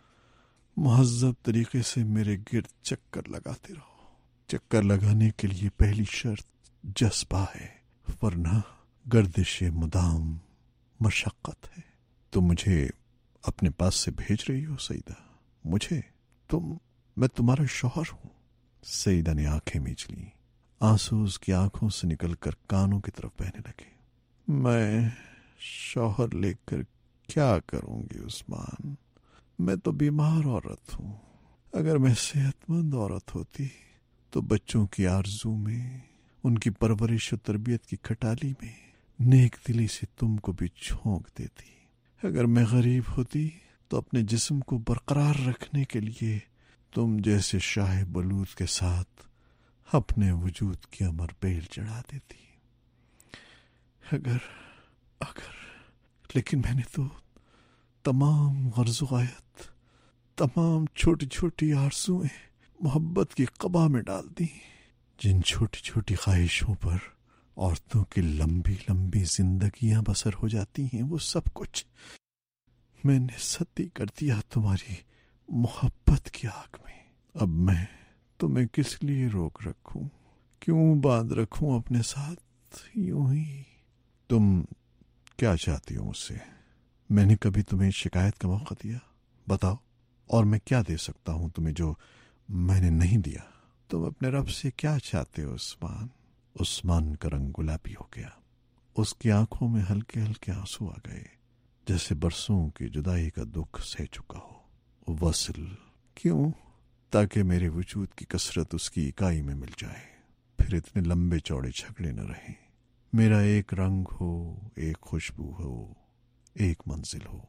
مہذب طریقے سے میرے گرد چکر لگاتے رہو۔ چکر لگانے کے لیے پہلی شرط جذبہ ہے، ورنہ گردش مدام مشقت ہے۔ تم مجھے اپنے پاس سے بھیج رہی ہو سیدہ؟ مجھے؟ میں تمہارا شوہر ہوں۔ سیدہ نے آنکھیں میچ لیں، آنسو اس کی آنکھوں سے نکل کر کانوں کی طرف بہنے لگے۔ میں شوہر لے کر کیا کروں گی عثمان؟ میں تو بیمار عورت ہوں۔ اگر میں صحت مند عورت ہوتی تو بچوں کی آرزو میں، ان کی پرورش و تربیت کی کھٹالی میں نیک دلی سے تم کو بھی جھونک دیتی۔ اگر میں غریب ہوتی تو اپنے جسم کو برقرار رکھنے کے لیے تم جیسے شاہ بلوط کے ساتھ اپنے وجود کی امر بیل چڑھا دیتی۔ لیکن میں نے تو تمام غرض و غایت، تمام چھوٹی چھوٹی آرزویں محبت کی قبا میں ڈال دی۔ جن چھوٹی چھوٹی خواہشوں پر عورتوں کی لمبی لمبی زندگیاں بسر ہو جاتی ہیں، وہ سب کچھ میں نے ستی کر دیا تمہاری محبت کی آگ میں۔ اب میں تمہیں کس لیے روک رکھوں؟ کیوں باندھ رکھوں اپنے ساتھ یوں ہی؟ تم کیا چاہتی ہو مجھ سے؟ میں نے کبھی تمہیں شکایت کا موقع دیا؟ بتاؤ، اور میں کیا دے سکتا ہوں تمہیں جو میں نے نہیں دیا؟ تم اپنے رب سے کیا چاہتے ہو عثمان؟ عثمان کا رنگ گلابی ہو گیا، اس کی آنکھوں میں ہلکے ہلکے آنسو آ گئے، جیسے برسوں کی جدائی کا دکھ سہ چکا ہو۔ وصل کیوں؟ تاکہ میرے وجود کی کثرت اس کی اکائی میں مل جائے، پھر اتنے لمبے چوڑے جھگڑے نہ رہیں۔ میرا ایک رنگ ہو، ایک خوشبو ہو، ایک منزل ہو،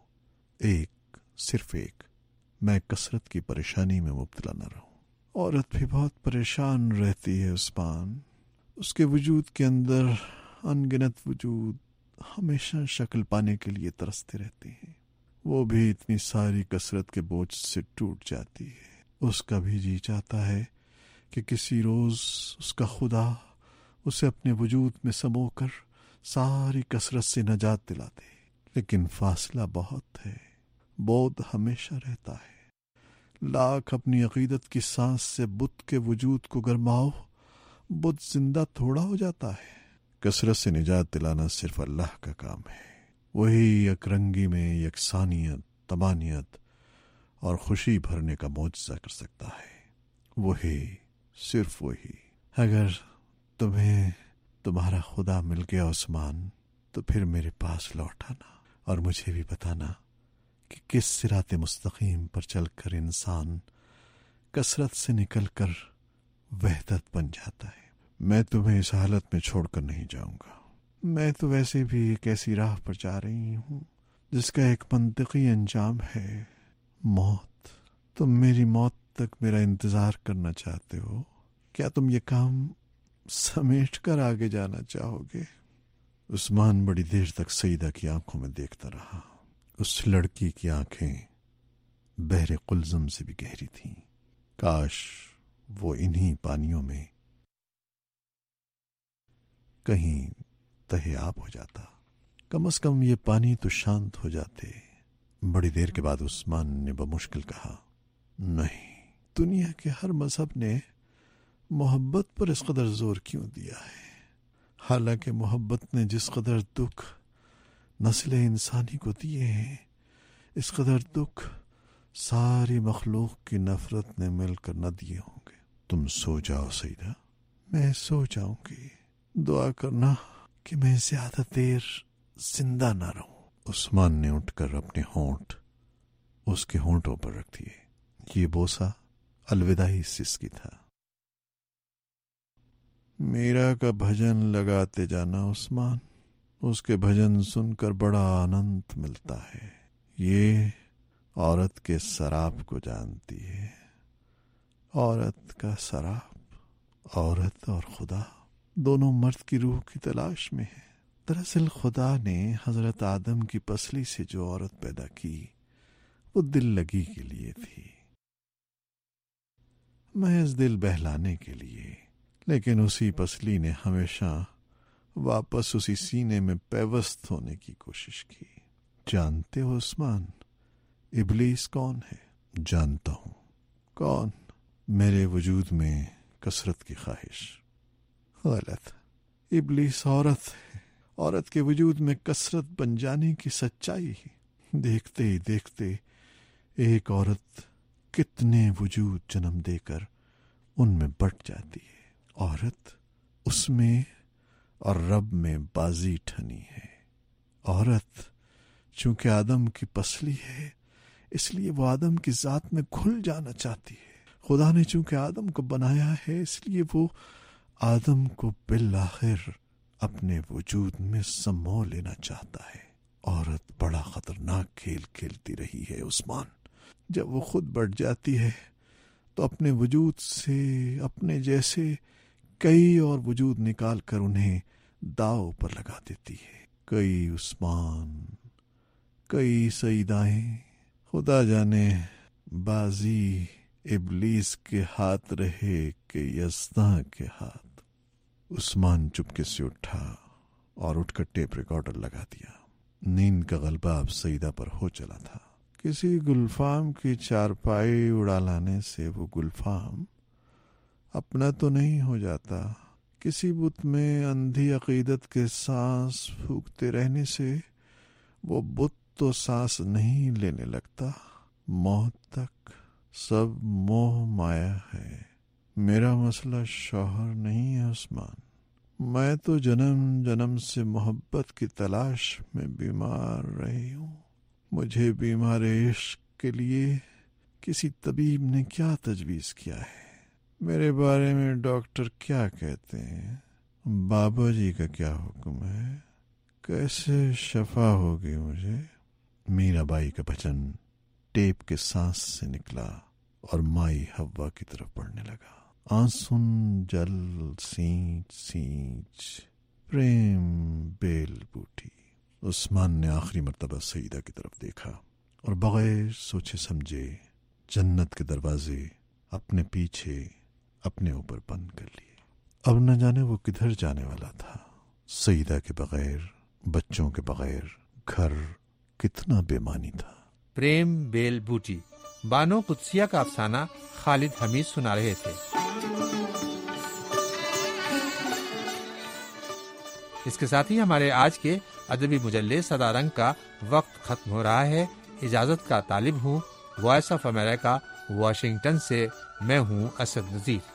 صرف ایک۔ میں کثرت کی پریشانی میں مبتلا نہ رہوں۔ عورت بھی بہت پریشان رہتی ہے عثمان، اس کے وجود کے اندر ان گنت وجود ہمیشہ شکل پانے کے لیے ترستے رہتے ہیں۔ وہ بھی اتنی ساری کثرت کے بوجھ سے ٹوٹ جاتی ہے۔ اس کا بھی جی چاہتا ہے کہ کسی روز اس کا خدا اسے اپنے وجود میں سمو کر ساری کثرت سے نجات دلا دے، لیکن فاصلہ بہت ہے، بودھ ہمیشہ رہتا ہے۔ لاکھ اپنی عقیدت کی سانس سے بت کے وجود کو گرماؤ، بت زندہ تھوڑا ہو جاتا ہے۔ کثرت سے نجات دلانا صرف اللہ کا کام ہے، وہی یک رنگی میں یکسانیت، تمانیت اور خوشی بھرنے کا معجزہ کر سکتا ہے، وہی، صرف وہی۔ اگر تمہیں تمہارا خدا مل گیا عثمان، تو پھر میرے پاس لوٹ آنا اور مجھے بھی بتانا کہ کس صراط مستقیم پر چل کر انسان کثرت سے نکل کر وحدت بن جاتا ہے۔ میں تمہیں اس حالت میں چھوڑ کر نہیں جاؤں گا۔ میں تو ویسے بھی ایک ایسی راہ پر جا رہی ہوں جس کا ایک منطقی انجام ہے موت۔ تم میری موت تک میرا انتظار کرنا چاہتے ہو؟ کیا تم یہ کام سمیٹ کر آگے جانا چاہو گے؟ عثمان بڑی دیر تک سیدہ کی آنکھوں میں دیکھتا رہا۔ اس لڑکی کی آنکھیں بحر قلزم سے بھی گہری تھیں۔ کاش وہ انہی پانیوں میں کہیں تہے آب ہو جاتا، کم از کم یہ پانی تو شانت ہو جاتے۔ بڑی دیر کے بعد عثمان نے بمشکل کہا، نہیں، دنیا کے ہر مذہب نے محبت پر اس قدر زور کیوں دیا ہے؟ حالانکہ محبت نے جس قدر دکھ نسل انسانی کو دیے ہیں، اس قدر دکھ ساری مخلوق کی نفرت نے مل کر نہ دیے ہوں گے۔ تم سو جاؤ سیدہ، میں سو جاؤں گی۔ دعا کرنا کہ میں زیادہ دیر زندہ نہ رہوں۔ عثمان نے اٹھ کر اپنے ہونٹ اس کے ہونٹوں پر رکھ دیے۔ یہ بوسہ الوداعی سسکی تھا۔ میرا کا بھجن لگاتے جانا عثمان، اس کے بھجن سن کر بڑا آنند ملتا ہے۔ یہ عورت کے سراب کو جانتی ہے۔ عورت کا سراب، عورت اور خدا دونوں مرد کی روح کی تلاش میں ہے۔ دراصل خدا نے حضرت آدم کی پسلی سے جو عورت پیدا کی وہ دل لگی کے لیے تھی، محض دل بہلانے کے لیے، لیکن اسی پسلی نے ہمیشہ واپس اسی سینے میں پیوست ہونے کی کوشش کی۔ جانتے ہو عثمان، ابلیس کون ہے؟ جانتا ہوں۔ کون؟ میرے وجود میں کثرت کی خواہش۔ غلط، ابلیس عورت ہے۔ عورت کے وجود میں کثرت بن جانے کی سچائی، دیکھتے ہی دیکھتے ایک عورت کتنے وجود جنم دے کر ان میں بٹ جاتی ہے۔ عورت اس میں اور رب میں بازی ٹھنی ہے۔ عورت چونکہ آدم کی پسلی ہے، اس لیے وہ آدم کی ذات میں گھل جانا چاہتی ہے۔ خدا نے چونکہ آدم کو بنایا ہے، اس لیے وہ آدم کو بالآخر اپنے وجود میں سمو لینا چاہتا ہے۔ عورت بڑا خطرناک کھیل کھیلتی رہی ہے عثمان۔ جب وہ خود بڑھ جاتی ہے تو اپنے وجود سے اپنے جیسے کئی اور وجود نکال کر انہیں داؤ پر لگا دیتی ہے۔ کئی عثمان، کئی سیدائیں، خدا جانے بازی ابلیس کے ہاتھ رہے کہ یزداں کے ہاتھ۔ عثمان چپکے سے اٹھا اور اٹھ کر ٹیپ ریکارڈر لگا دیا۔ نیند کا غلبہ اب سیدہ پر ہو چلا تھا۔ کسی گلفام کی چارپائی اڑا لانے سے وہ گلفام اپنا تو نہیں ہو جاتا، کسی بت میں اندھی عقیدت کے سانس پھونکتے رہنے سے وہ بت تو سانس نہیں لینے لگتا۔ موت تک سب موہ مایا ہے۔ میرا مسئلہ شوہر نہیں ہے عثمان، میں تو جنم جنم سے محبت کی تلاش میں بیمار رہی ہوں۔ مجھے بیمار عشق کے لیے کسی طبیب نے کیا تجویز کیا ہے؟ میرے بارے میں ڈاکٹر کیا کہتے ہیں؟ بابا جی کا کیا حکم ہے؟ کیسے شفا ہوگی مجھے؟ میرا بائی کا بچن ٹیپ کے سانس سے نکلا اور مائی ہوا کی طرف بڑھنے لگا۔ آنسن جل سینچ سینچ پریم بیل بوٹی۔ عثمان نے آخری مرتبہ سیدہ کی طرف دیکھا اور بغیر سوچے سمجھے جنت کے دروازے اپنے پیچھے اپنے اوپر بند کر لیے۔ اب نہ جانے وہ کدھر جانے والا تھا۔ سیدہ کے بغیر، بچوں کے بغیر گھر کتنا بے معنی تھا۔ پریم بیل بوٹی، بانو قدسیہ کا افسانہ خالد حمید سنا رہے تھے۔ اس کے ساتھ ہی ہمارے آج کے ادبی مجلے صدا رنگ کا وقت ختم ہو رہا ہے۔ اجازت کا طالب ہوں۔ وائس آف امریکہ، واشنگٹن سے میں ہوں اسد نذیر۔